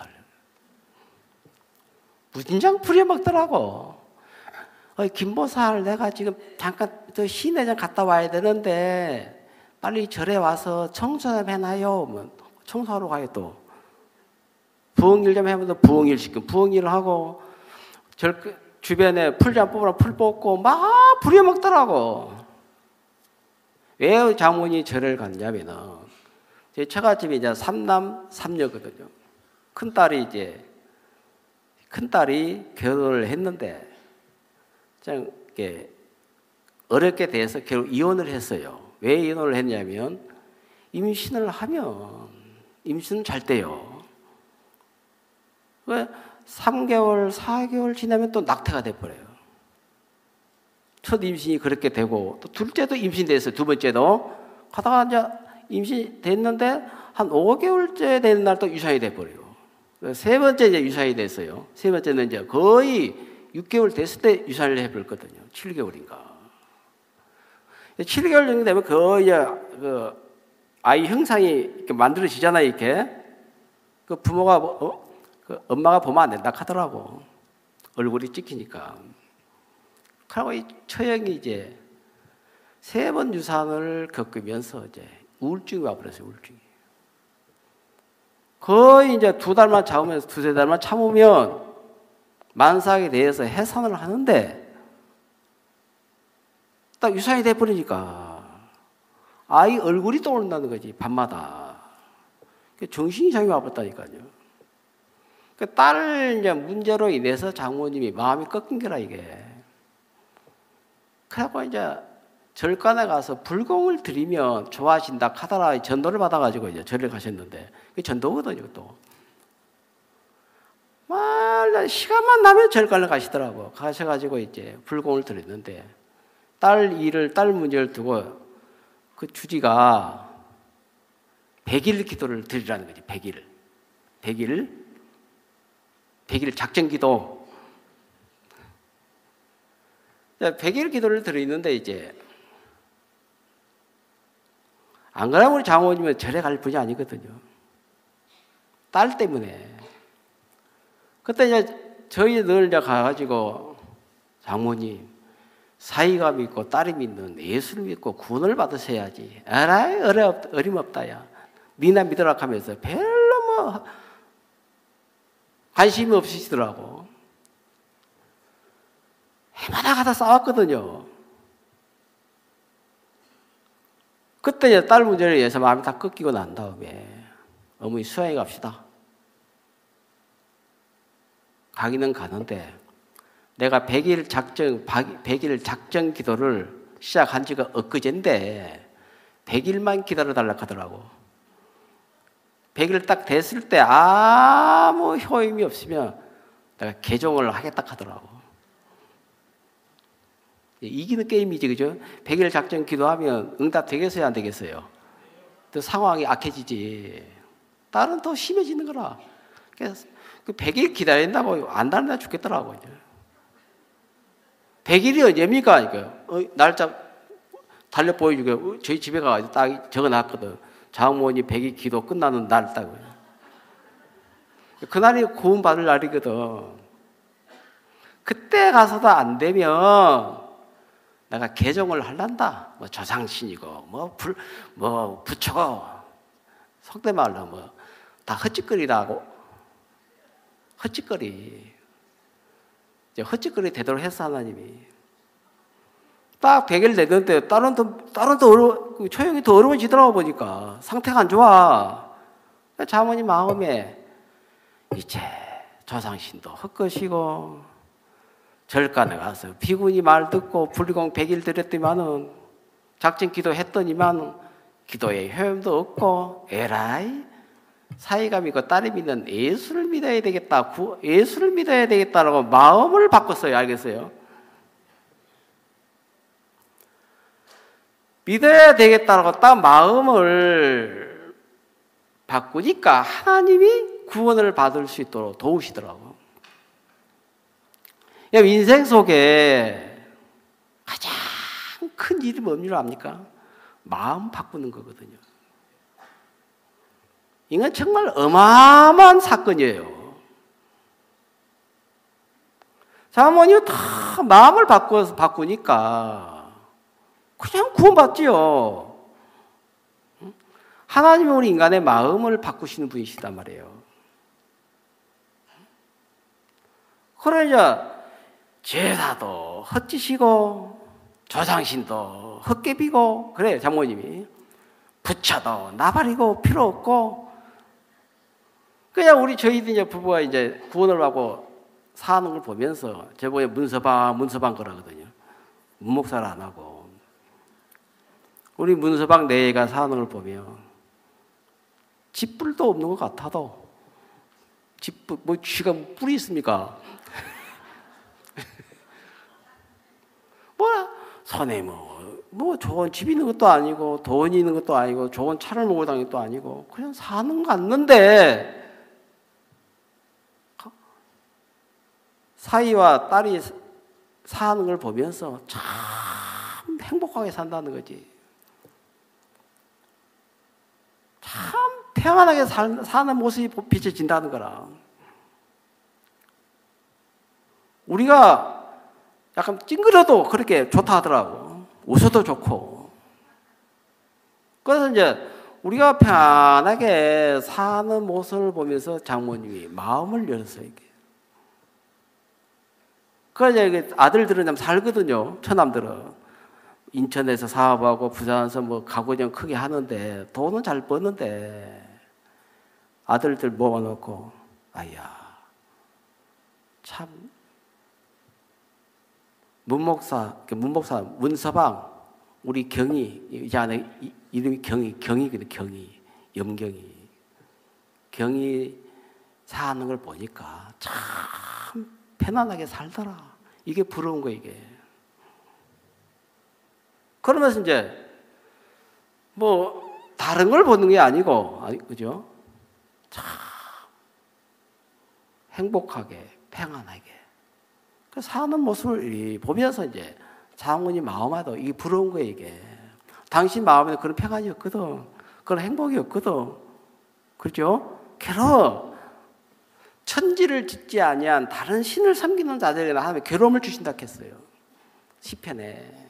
무진장 부려먹더라고. 김보살, 내가 지금 잠깐 시내장 갔다 와야 되는데 빨리 절에 와서 청소 좀 해놔요. 청소하러 가요 또. 부엌일 좀 해보면 부엌일 시켜. 부엌일을 하고 절 주변에 풀 좀 뽑으라 풀 뽑고 막 부려먹더라고. 왜 장모님이 절을 갔냐면은 제 처갓집이 이제 3남 3녀거든요. 큰딸이 결혼을 했는데 좀 이렇게 어렵게 돼서 결국 이혼을 했어요. 왜 이혼을 했냐면 임신을 하면 임신은 잘 돼요. 왜 3개월, 4개월 지나면 또 낙태가 돼버려요. 첫 임신이 그렇게 되고 또 둘째도 임신됐어요. 두 번째도 가다가 이제 임신이 됐는데 한 5개월째 되는 날 또 유산이 돼버려요. 세 번째 이제 유산이 됐어요. 세 번째는 이제 거의 6개월 됐을 때 유산을 해버렸거든요. 7개월인가. 7개월 정도 되면 거의 그 아이 형상이 이렇게 만들어지잖아요. 이렇게 그 부모가 그 엄마가 보면 안 된다 하더라고. 얼굴이 찍히니까. 그리고 이 처형이 이제 3번 유산을 겪으면서 이제 우울증이 와버렸어요. 우울증이. 거의 이제 2달만 참으면서 2~3달만 참으면 만삭에 대해서 해산을 하는데 딱 유산이 돼버리니까 아이 얼굴이 떠오른다는 거지, 밤마다. 정신 이상이 와버렸다니까요. 그 딸 이제 문제로 인해서 장모님이 마음이 꺾인 거라, 이게. 그래갖고 이제 절간에 가서 불공을 드리면 좋아하신다 하더라 전도를 받아가지고 이제 절에 가셨는데, 그게 전도거든요, 또. 시간만 나면 절간을 가시더라고. 가셔가지고 이제 불공을 드렸는데, 딸 문제를 두고 그 주지가 100일 기도를 드리라는 거지, 100일 작정 기도. 100일 기도를 드리는데 이제 안 그러면 우리 장모님은 절에 갈 분이 아니거든요. 딸 때문에. 그때 이제 저희 늘 이제 가가지고 장모님 사이가 믿고 딸이 믿는 예수를 믿고 구원을 받으셔야지. 에라이 어림없다 야. 니나 믿으라 하면서 별로 뭐 관심이 없으시더라고. 해마다 가다 싸웠거든요. 그때 이제 딸 문제를 위해서 마음이 다 꺾이고 난 다음에 어머니 수양에 갑시다. 가기는 가는데 내가 100일 작정 기도를 시작한 지가 엊그제인데 100일만 기다려달라 하더라고. 100일 딱 됐을 때 아무 효임이 없으면 내가 개종을 하겠다 하더라고. 이기는 게임이지, 그죠? 100일 작정 기도하면 응답 되겠어요, 안 되겠어요? 또 상황이 악해지지. 딸은 더 심해지는 거라. 그래서 그 100일 기다린다고 안 다른다 죽겠더라고. 이제. 100일이 언제입니까? 날짜 달력 보여주고 저희 집에 가서 딱 적어놨거든. 장모님 100일 기도 끝나는 날 딱. 그날이 구원받을 날이거든. 그때 가서도 안 되면 내가 개종을 할란다. 뭐 조상신이고 뭐 부처고 속된 말로 뭐 다 헛짓거리다 하고 헛짓거리. 이제 헛짓거리 되도록 했어 하나님이. 딱 100일 되는데 다른 또 초형이 더 어려워지더라고 보니까 상태가 안 좋아. 자모님 마음에 이제 조상신도 헛것이고 절간에 가서 비구니 말 듣고 불리공 100일 드렸더니만은 작정 기도 했더니만 기도에 효험도 없고 에라이 사이가 믿고 딸이 믿는 예수를 믿어야 되겠다. 예수를 믿어야 되겠다라고 마음을 바꿨어요. 알겠어요? 믿어야 되겠다라고 딱 마음을 바꾸니까 하나님이 구원을 받을 수 있도록 도우시더라고. 인생 속에 가장 큰 일이 뭔 줄 압니까? 마음 바꾸는 거거든요. 이건 정말 어마어마한 사건이에요. 사모님은 다 마음을 바꾸니까 그냥 구원받지요. 하나님은 우리 인간의 마음을 바꾸시는 분이시단 말이에요. 그러자 제사도 헛짓이고 조상신도 헛개비고 그래요. 장모님이 부처도 나발이고 필요 없고 그냥 저희들 이제 부부가 이제 구원을 받고 사는 걸 보면서 저번에 문서방 거라거든요. 문목사를 안 하고 우리 문서방 내가 사는 걸 보면 집불도 없는 것 같아도 집불 뭐 쥐가 뿔이 있습니까? 손에 뭐 좋은 집 있는 것도 아니고 돈이 있는 것도 아니고 좋은 차를 몰고 다니는 것도 아니고 그냥 사는 거 같는데 사위와 딸이 사는 걸 보면서 참 행복하게 산다는 거지. 참 평안하게 사는 모습이 비춰진다는 거라. 우리가 약간 찡그려도 그렇게 좋다 하더라고. 웃어도 좋고. 그래서 이제 우리가 편하게 사는 모습을 보면서 장모님이 마음을 열었어요. 이게. 그래서 이제 아들들은 살거든요. 처남들은. 인천에서 사업하고 부산에서 뭐 가구점 크게 하는데 돈은 잘 버는데 아들들 모아놓고 아야 참 문서방 우리 경이 이 안에 이름이 경이거든. 경이 사는 걸 보니까 참 편안하게 살더라. 이게 부러운 거 이게. 그러면서 이제 뭐 다른 걸 보는 게 아니고 그죠? 참 행복하게 평안하게 사는 모습을 보면서 이제 장모님 마음에도 이게 부러운 거예요 이게. 당신 마음에는 그런 평안이 없거든. 그런 행복이 없거든. 그렇죠? 괴로워. 천지를 짓지 아니한 다른 신을 섬기는 자들에게는 하나님이 괴로움을 주신다 했어요. 시편에.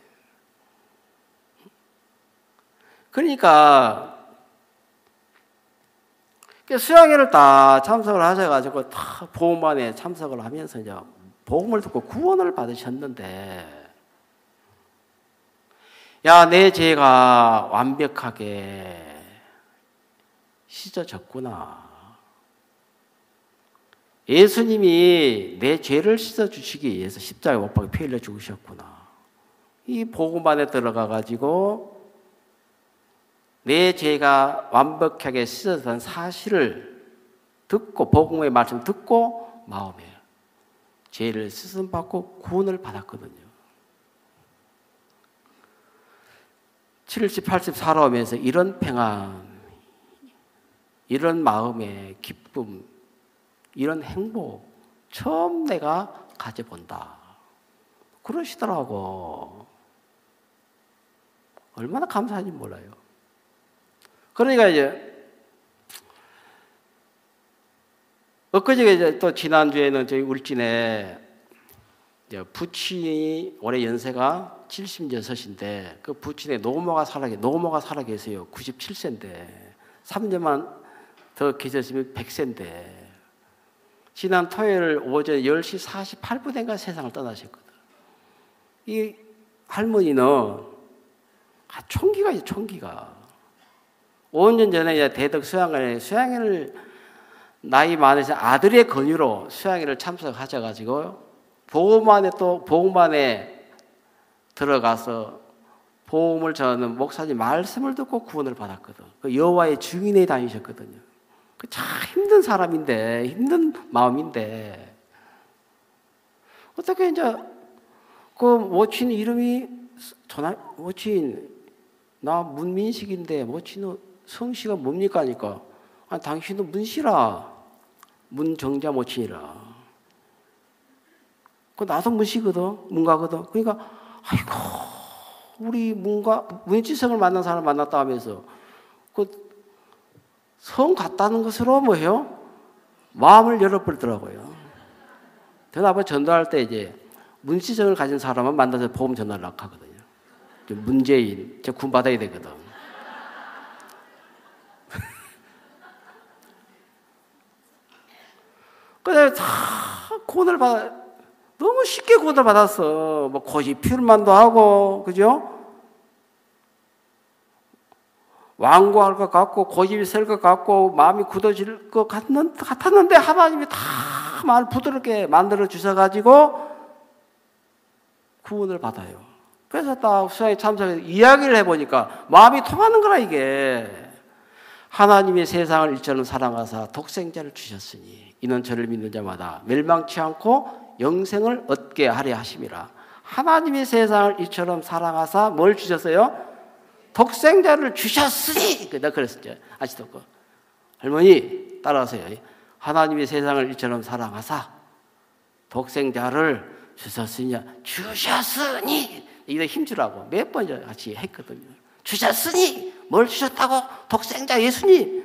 그러니까 수양회를 다 참석을 하셔가지고 다 복음반에 참석을 하면서 이제 복음을 듣고 구원을 받으셨는데, 야, 내 죄가 완벽하게 씻어졌구나. 예수님이 내 죄를 씻어주시기 위해서 십자가에 못 박혀 피 흘려 죽으셨구나. 이 복음반에 들어가가지고 내 죄가 완벽하게 씻어졌다는 사실을 듣고, 복음의 말씀 듣고 마음에 죄를 씻음받고 구원을 받았거든요. 70, 80 살아오면서 이런 평안, 이런 마음의 기쁨, 이런 행복 처음 내가 가져본다. 그러시더라고. 얼마나 감사한지 몰라요. 그러니까 이제 엊그제 이제 또 지난주에는 저희 울진에 이제 부친이 올해 연세가 76인데 그 부친의 노모가 살아계세요. 97세인데 3년만 더 계셨으면 100세인데 지난 토요일 오전 10시 48분인가 세상을 떠나셨거든. 이 할머니는 총기가 있어요. 총기가. 5년 전에 이제 대덕 수양회를 나이 많으신 아들의 권유로 수양회를 참석하셔가지고 복음반에 들어가서 복음을 전하는 목사님 말씀을 듣고 구원을 받았거든. 그 여호와의 증인에 다니셨거든요. 그 참 힘든 사람인데, 힘든 마음인데 어떻게 이제 그 모친 이름이 모친 나 문민식인데 모친은 성씨가 뭡니까 하니까 아니, 당신은 문씨라, 문정자 모친이라. 그 나도 문씨거든, 문가거든. 그러니까 아이고 우리 문지성을 만난 사람 만났다 하면서 그 성 같다는 것으로 뭐예요? 마음을 열어버리더라고요. 전화번 전도할 때 이제 문지성을 가진 사람은 만나서 복음 전화를 하거든요. 문재인, 저 군 받아야 되거든. 그래서 다 구원을 너무 쉽게 구원을 받았어. 뭐 고집 필만도 하고, 그죠? 완고할 것 같고, 고집이 셀 것 같고, 마음이 굳어질 것 같았는데, 하나님이 다 마음을 부드럽게 만들어 주셔가지고, 구원을 받아요. 그래서 딱 수양에 참석해서 이야기를 해보니까, 마음이 통하는 거라, 이게. 하나님의 세상을 이처럼 사랑하사 독생자를 주셨으니, 이는 저를 믿는 자마다 멸망치 않고 영생을 얻게 하려 하심이라. 하나님의 세상을 이처럼 사랑하사 뭘 주셨어요? 독생자를 주셨으니. 내가 그랬었죠. 아직도 그 할머니 따라하세요. 하나님의 세상을 이처럼 사랑하사 독생자를 주셨으니. 이거 힘주라고 몇 번 같이 했거든요. 주셨으니. 뭘 주셨다고? 독생자 예수님.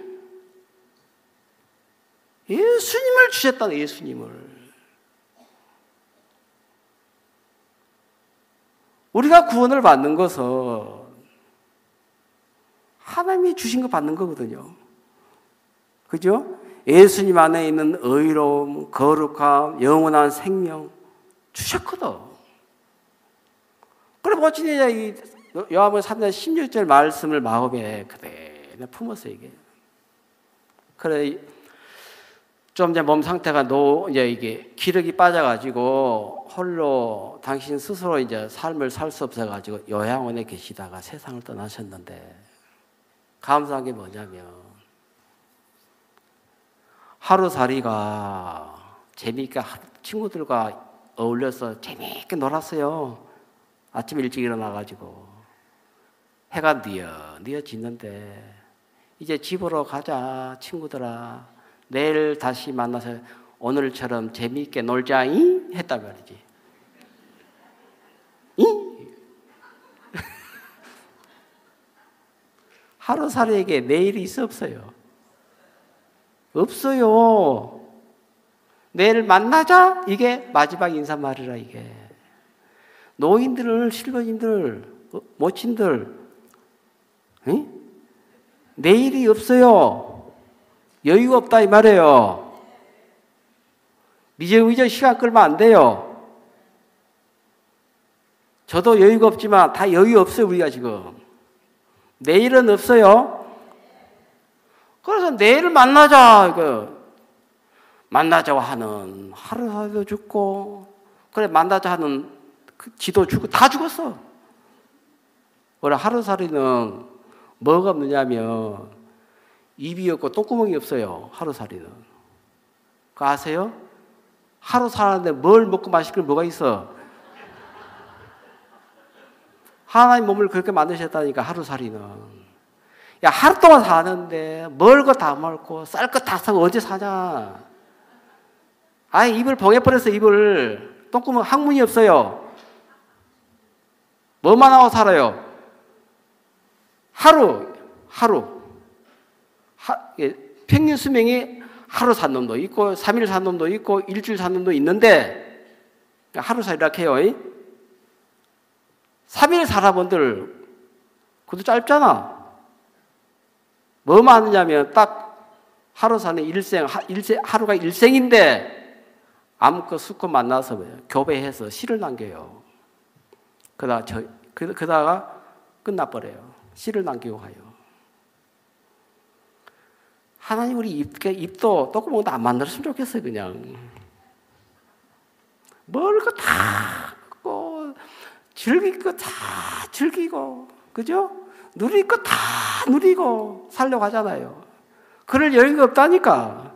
예수님을 주셨다는, 예수님을. 우리가 구원을 받는 것은 하나님이 주신 거 받는 거거든요. 그죠? 예수님 안에 있는 의로움, 거룩함, 영원한 생명 주셨거든. 그래 보시니 이 요한복음 3장 16절 말씀을 마음에 그대로 품었어요, 이게. 그래 좀 이제 몸 상태가 이제 이게 기력이 빠져가지고 홀로 당신 스스로 이제 삶을 살 수 없어가지고 요양원에 계시다가 세상을 떠나셨는데 감사한 게 뭐냐면 하루살이가 재미있게 친구들과 어울려서 재미있게 놀았어요. 아침 일찍 일어나가지고 해가 뉘어지는데 이제 집으로 가자 친구들아. 내일 다시 만나서 오늘처럼 재미있게 놀자잉 했단 말이지. 하루살이에게 내일이 있어 없어요? 없어요. 내일 만나자 이게 마지막 인사말이라. 이게 노인들, 실버님들, 모친들 내일이 없어요. 여유가 없다 이 말이에요. 미적미적 시간 끌면 안 돼요. 저도 여유가 없지만 다 여유 없어요. 우리가 지금 내일은 없어요. 그래서 내일 만나자 이거 만나자고 하는 하루살이도 죽고 그래 만나자 하는 그 지도 죽고 다 죽었어. 원래 하루살이는 뭐가 없느냐면 입이 없고 똥구멍이 없어요. 하루살이는. 그거 아세요? 하루 사는데 뭘 먹고 마실 게 뭐가 있어? 하나님 몸을 그렇게 만드셨다니까 하루살이는. 야 하루 동안 사는데 먹을 거 다 먹고 쌀 거 다 사고 언제 사냐? 아예 입을 봉해버렸어. 입을. 똥구멍 항문이 없어요. 뭐만 하고 살아요? 하루. 평균 수명이 하루 산 놈도 있고 3일 산 놈도 있고 일주일 산 놈도 있는데 하루 살이라 해요. 3일 살아본들 그것도 짧잖아. 뭐만 하느냐면 딱 하루 사는 하루가 일생인데 암컷 수컷 만나서 교배해서 씨를 남겨요. 그러다가 끝나버려요. 씨를 남기고 가요. 하나님 우리 입도 똥구멍도 안 만들었으면 좋겠어요. 그냥 먹을 거 다 먹고 즐길 거 다 즐기고 그죠? 누릴 거 다 누리고 살려고 하잖아요. 그럴 여유가 없다니까.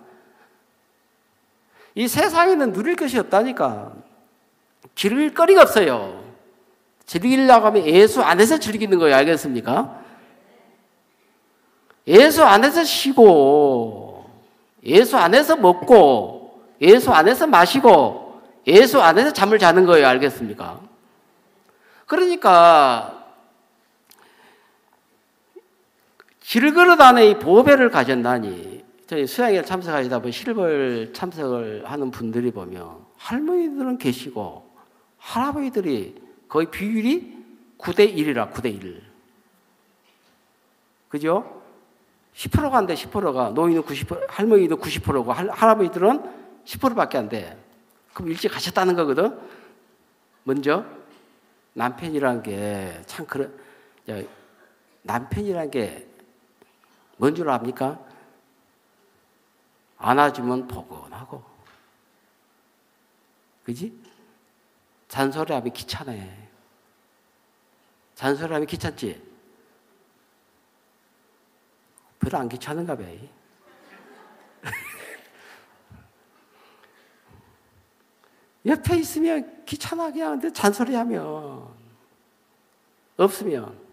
이 세상에는 누릴 것이 없다니까. 즐길 거리가 없어요. 즐기려고 하면 예수 안에서 즐기는 거예요. 알겠습니까? 예수 안에서 쉬고 예수 안에서 먹고 예수 안에서 마시고 예수 안에서 잠을 자는 거예요. 알겠습니까? 그러니까 질그릇 안에 이 보배를 가졌나니 저희 수양회를 참석하시다 보면 실벌 참석을 하는 분들이 보면 할머니들은 계시고 할아버지들이 거의 비율이 9대1이라 9대1 그죠? 10%가 안 돼. 10%가 노인은 90%, 할머니도 90%고 할아버지들은 10%밖에 안 돼. 그럼 일찍 가셨다는 거거든. 먼저 남편이라는 게 참 그런 남편이라는 게 뭔 줄 압니까? 안아주면 포근하고, 그지? 잔소리하면 귀찮아. 잔소리하면 귀찮지? 별로 안 귀찮은가 봐. 옆에 있으면 귀찮아하게 하는데 잔소리하면 없으면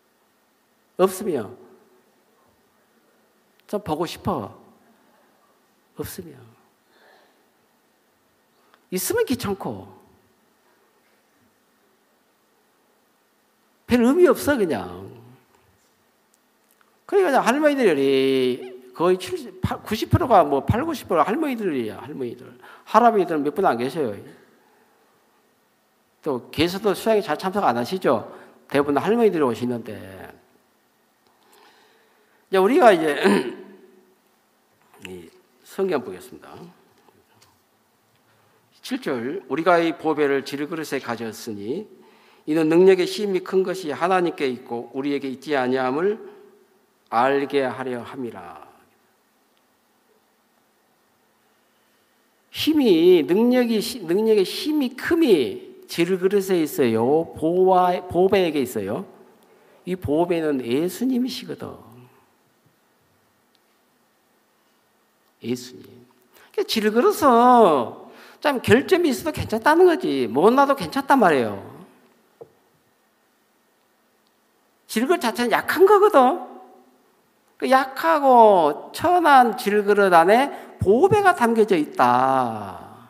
좀 보고 싶어. 없으면 있으면 귀찮고 별 의미 없어 그냥. 그러니까 할머니들이 거의 90%가 뭐 8, 90% 할머니들이에요. 할머니들. 할아버지들은 몇 분 안 계셔요. 또 계셔도 수양에 잘 참석 안 하시죠. 대부분 할머니들이 오시는데 이제 우리가 이제 성경 보겠습니다. 7절 우리가 이 보배를 질그릇에 가졌으니 이는 능력의 힘이 큰 것이 하나님께 있고 우리에게 있지 아니함을 알게 하려 함이라. 능력의 힘이 큼이 질그릇에 있어요. 보배에게 있어요. 이 보배는 예수님이시거든. 예수님. 질그릇은 좀 결점이 있어도 괜찮다는 거지. 못나도 괜찮단 말이에요. 질그릇 자체는 약한 거거든. 그 약하고 천한 질그릇 안에 보배가 담겨져 있다.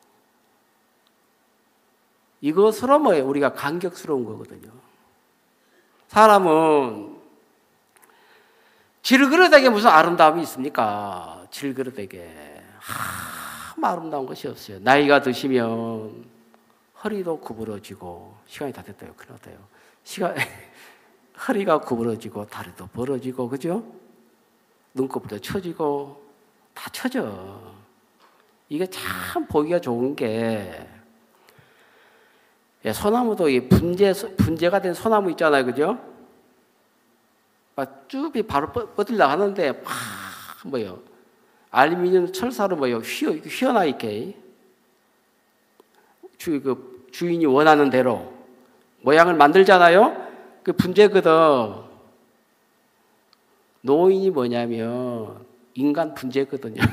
이것으로 뭐예요? 우리가 감격스러운 거거든요. 사람은 질그릇에게 무슨 아름다움이 있습니까? 질그릇에게 아름다운 것이 없어요. 나이가 드시면 허리도 구부러지고 시간이 다 됐다요. 큰일 났다요. 허리가 구부러지고 다리도 벌어지고 그죠? 눈곱도 처지고 다 처져. 이게 참 보기가 좋은 게 소나무도 이 분재가 된 소나무 있잖아요, 그죠? 막 쭈비 바로 뻗으려 하는데 막 뭐요? 알루미늄 철사로 뭐요? 휘어나 있게 주인이 원하는 대로 모양을 만들잖아요. 그 분재거든. 노인이 뭐냐면 인간 분재거든요.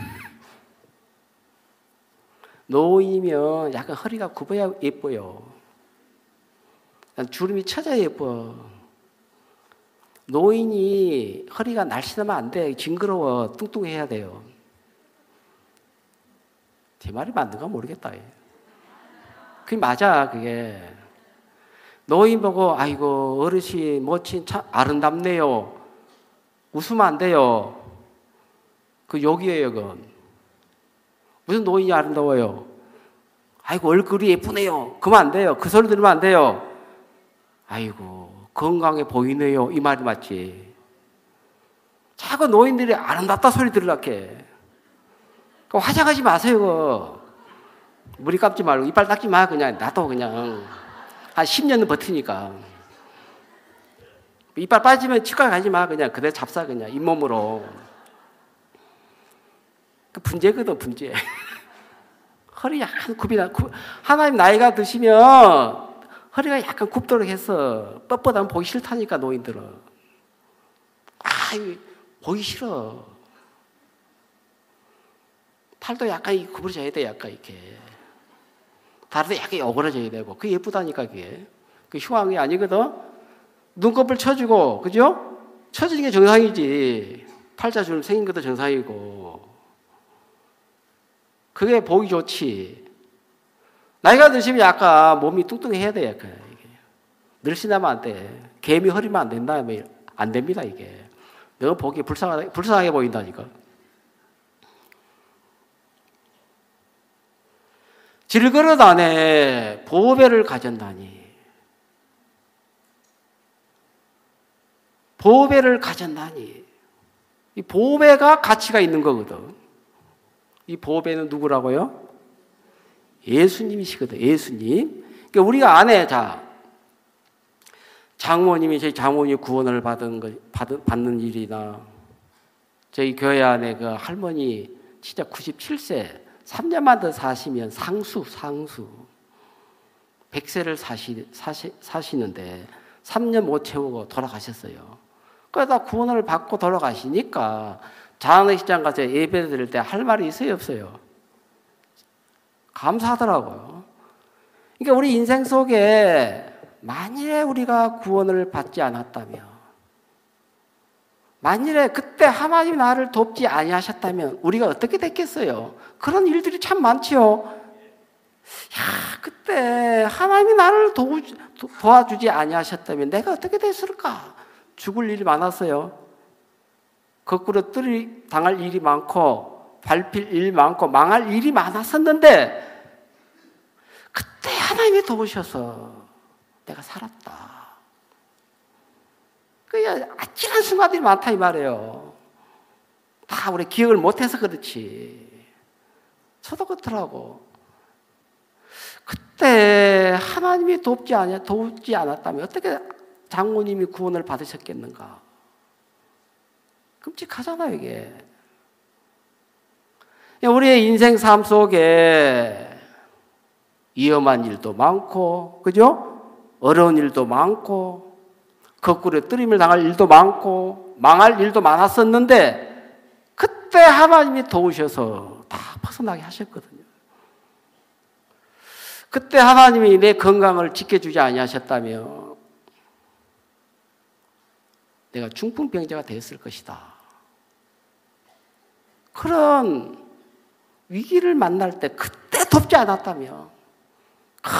노인이면 약간 허리가 굽어야 예뻐요. 주름이 쳐져야 예뻐. 노인이 허리가 날씬하면 안 돼. 징그러워. 뚱뚱해야 돼요. 제 말이 맞는가 모르겠다. 그게 맞아, 그게. 노인 보고, 아이고, 어르신, 모친 참 아름답네요. 웃으면 안 돼요. 그 욕이에요, 그건. 무슨 노인이 아름다워요? 아이고, 얼굴이 예쁘네요. 그러면 안 돼요. 그 소리 들으면 안 돼요. 아이고, 건강해 보이네요. 이 말이 맞지. 자꾸 노인들이 아름답다 소리 들으려고 해. 화장하지 마세요. 머리 감지 말고 이빨 닦지 마. 그냥 놔둬. 그냥 한 10년은 버티니까. 이빨 빠지면 치과 가지 마. 그냥 그대로 잡사. 그냥 잇몸으로. 그 분재거든, 분재. 허리 약간 하나님 나이가 드시면 허리가 약간 굽도록 해서 뻣뻣하면 보기 싫다니까, 노인들은. 보기 싫어. 팔도 약간 구부러져야 돼, 약간 이렇게. 다리도 약간 오그라져야 되고. 그게 예쁘다니까, 그게. 그 흉한 게 아니거든? 눈꺼풀 쳐주고, 그죠? 쳐주는 게 정상이지. 팔자주름 생긴 것도 정상이고. 그게 보기 좋지. 나이가 드시면 약간 몸이 뚱뚱해야 돼, 약간. 이게. 늘씬하면 안 돼. 개미 허리면 안 된다, 안 됩니다, 이게. 너무 보기 불쌍하게 보인다니까. 질그릇 안에 보배를 가졌나니. 보배를 가졌나니. 이 보배가 가치가 있는 거거든. 이 보배는 누구라고요? 예수님이시거든. 예수님. 그러니까 우리가 안에 저희 장모님이 구원을 받는 일이나 저희 교회 안에 그 할머니 진짜 97세 3년만 더 사시면 상수 100세를 사시는데 3년 못 채우고 돌아가셨어요. 그러다 구원을 받고 돌아가시니까 장례식장 가서 예배 드릴 때 할 말이 있어요, 없어요? 감사하더라고요. 그러니까 우리 인생 속에 만일에 우리가 구원을 받지 않았다면, 만일에 그때 하나님이 나를 돕지 아니하셨다면 우리가 어떻게 됐겠어요? 그런 일들이 참 많지요. 그때 하나님이 나를 도와주지 아니하셨다면 내가 어떻게 됐을까? 죽을 일이 많았어요. 거꾸로 당할 일이 많고 밟힐 일이 많고 망할 일이 많았었는데 그때 하나님이 도우셔서 내가 살았다. 그냥 아찔한 순간들이 많다 이 말이에요. 다 우리 기억을 못해서 그렇지. 저도 그렇더라고. 그때 하나님이 돕지 않았다면 어떻게 장모님이 구원을 받으셨겠는가? 끔찍하잖아요, 이게. 우리의 인생 삶 속에 위험한 일도 많고, 그죠? 어려운 일도 많고, 거꾸로 뜨림을 당할 일도 많고, 망할 일도 많았었는데, 그때 하나님이 도우셔서 다 벗어나게 하셨거든요. 그때 하나님이 내 건강을 지켜주지 아니하셨다면, 내가 중풍병자가 되었을 것이다. 그런 위기를 만날 때 그때 돕지 않았다면 큰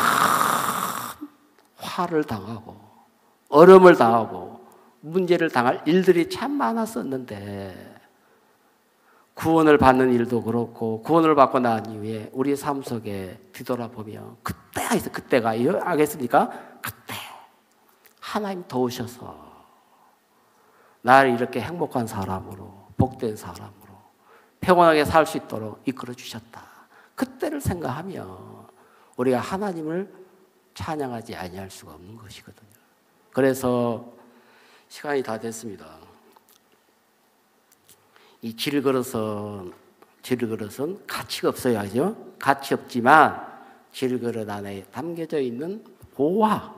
화를 당하고 어려움을 당하고 문제를 당할 일들이 참 많았었는데 구원을 받는 일도 그렇고 구원을 받고 난 이후에 우리 삶 속에 뒤돌아보면 그때가 알겠습니까? 그때 하나님 도우셔서 나를 이렇게 행복한 사람으로 복된 사람으로 평온하게 살 수 있도록 이끌어 주셨다. 그때를 생각하며 우리가 하나님을 찬양하지 아니할 수가 없는 것이거든요. 그래서 시간이 다 됐습니다. 이 질그릇은 가치가 없어야 하죠. 가치 없지만 질그릇 안에 담겨져 있는 보화,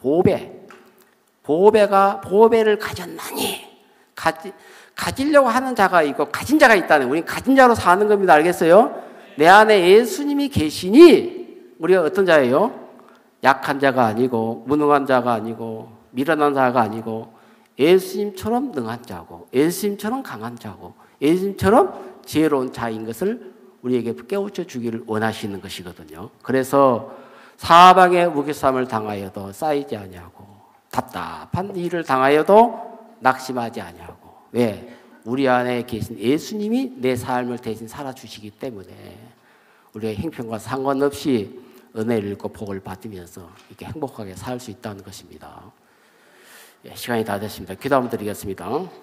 보배를 가졌나니 가지려고 하는 자가 있고 가진 자가 있다는, 우리 가진 자로 사는 겁니다. 알겠어요? 내 안에 예수님이 계시니 우리가 어떤 자예요? 약한 자가 아니고 무능한 자가 아니고 미련한 자가 아니고 예수님처럼 능한 자고 예수님처럼 강한 자고 예수님처럼 지혜로운 자인 것을 우리에게 깨우쳐 주기를 원하시는 것이거든요. 그래서 사방에 무기싸움을 당하여도 쌓이지 아니하고 답답한 일을 당하여도 낙심하지 아니하고. 왜? 우리 안에 계신 예수님이 내 삶을 대신 살아주시기 때문에 우리의 형편과 상관없이 은혜를 읽고 복을 받으면서 이렇게 행복하게 살 수 있다는 것입니다. 시간이 다 됐습니다. 기도 한번 드리겠습니다.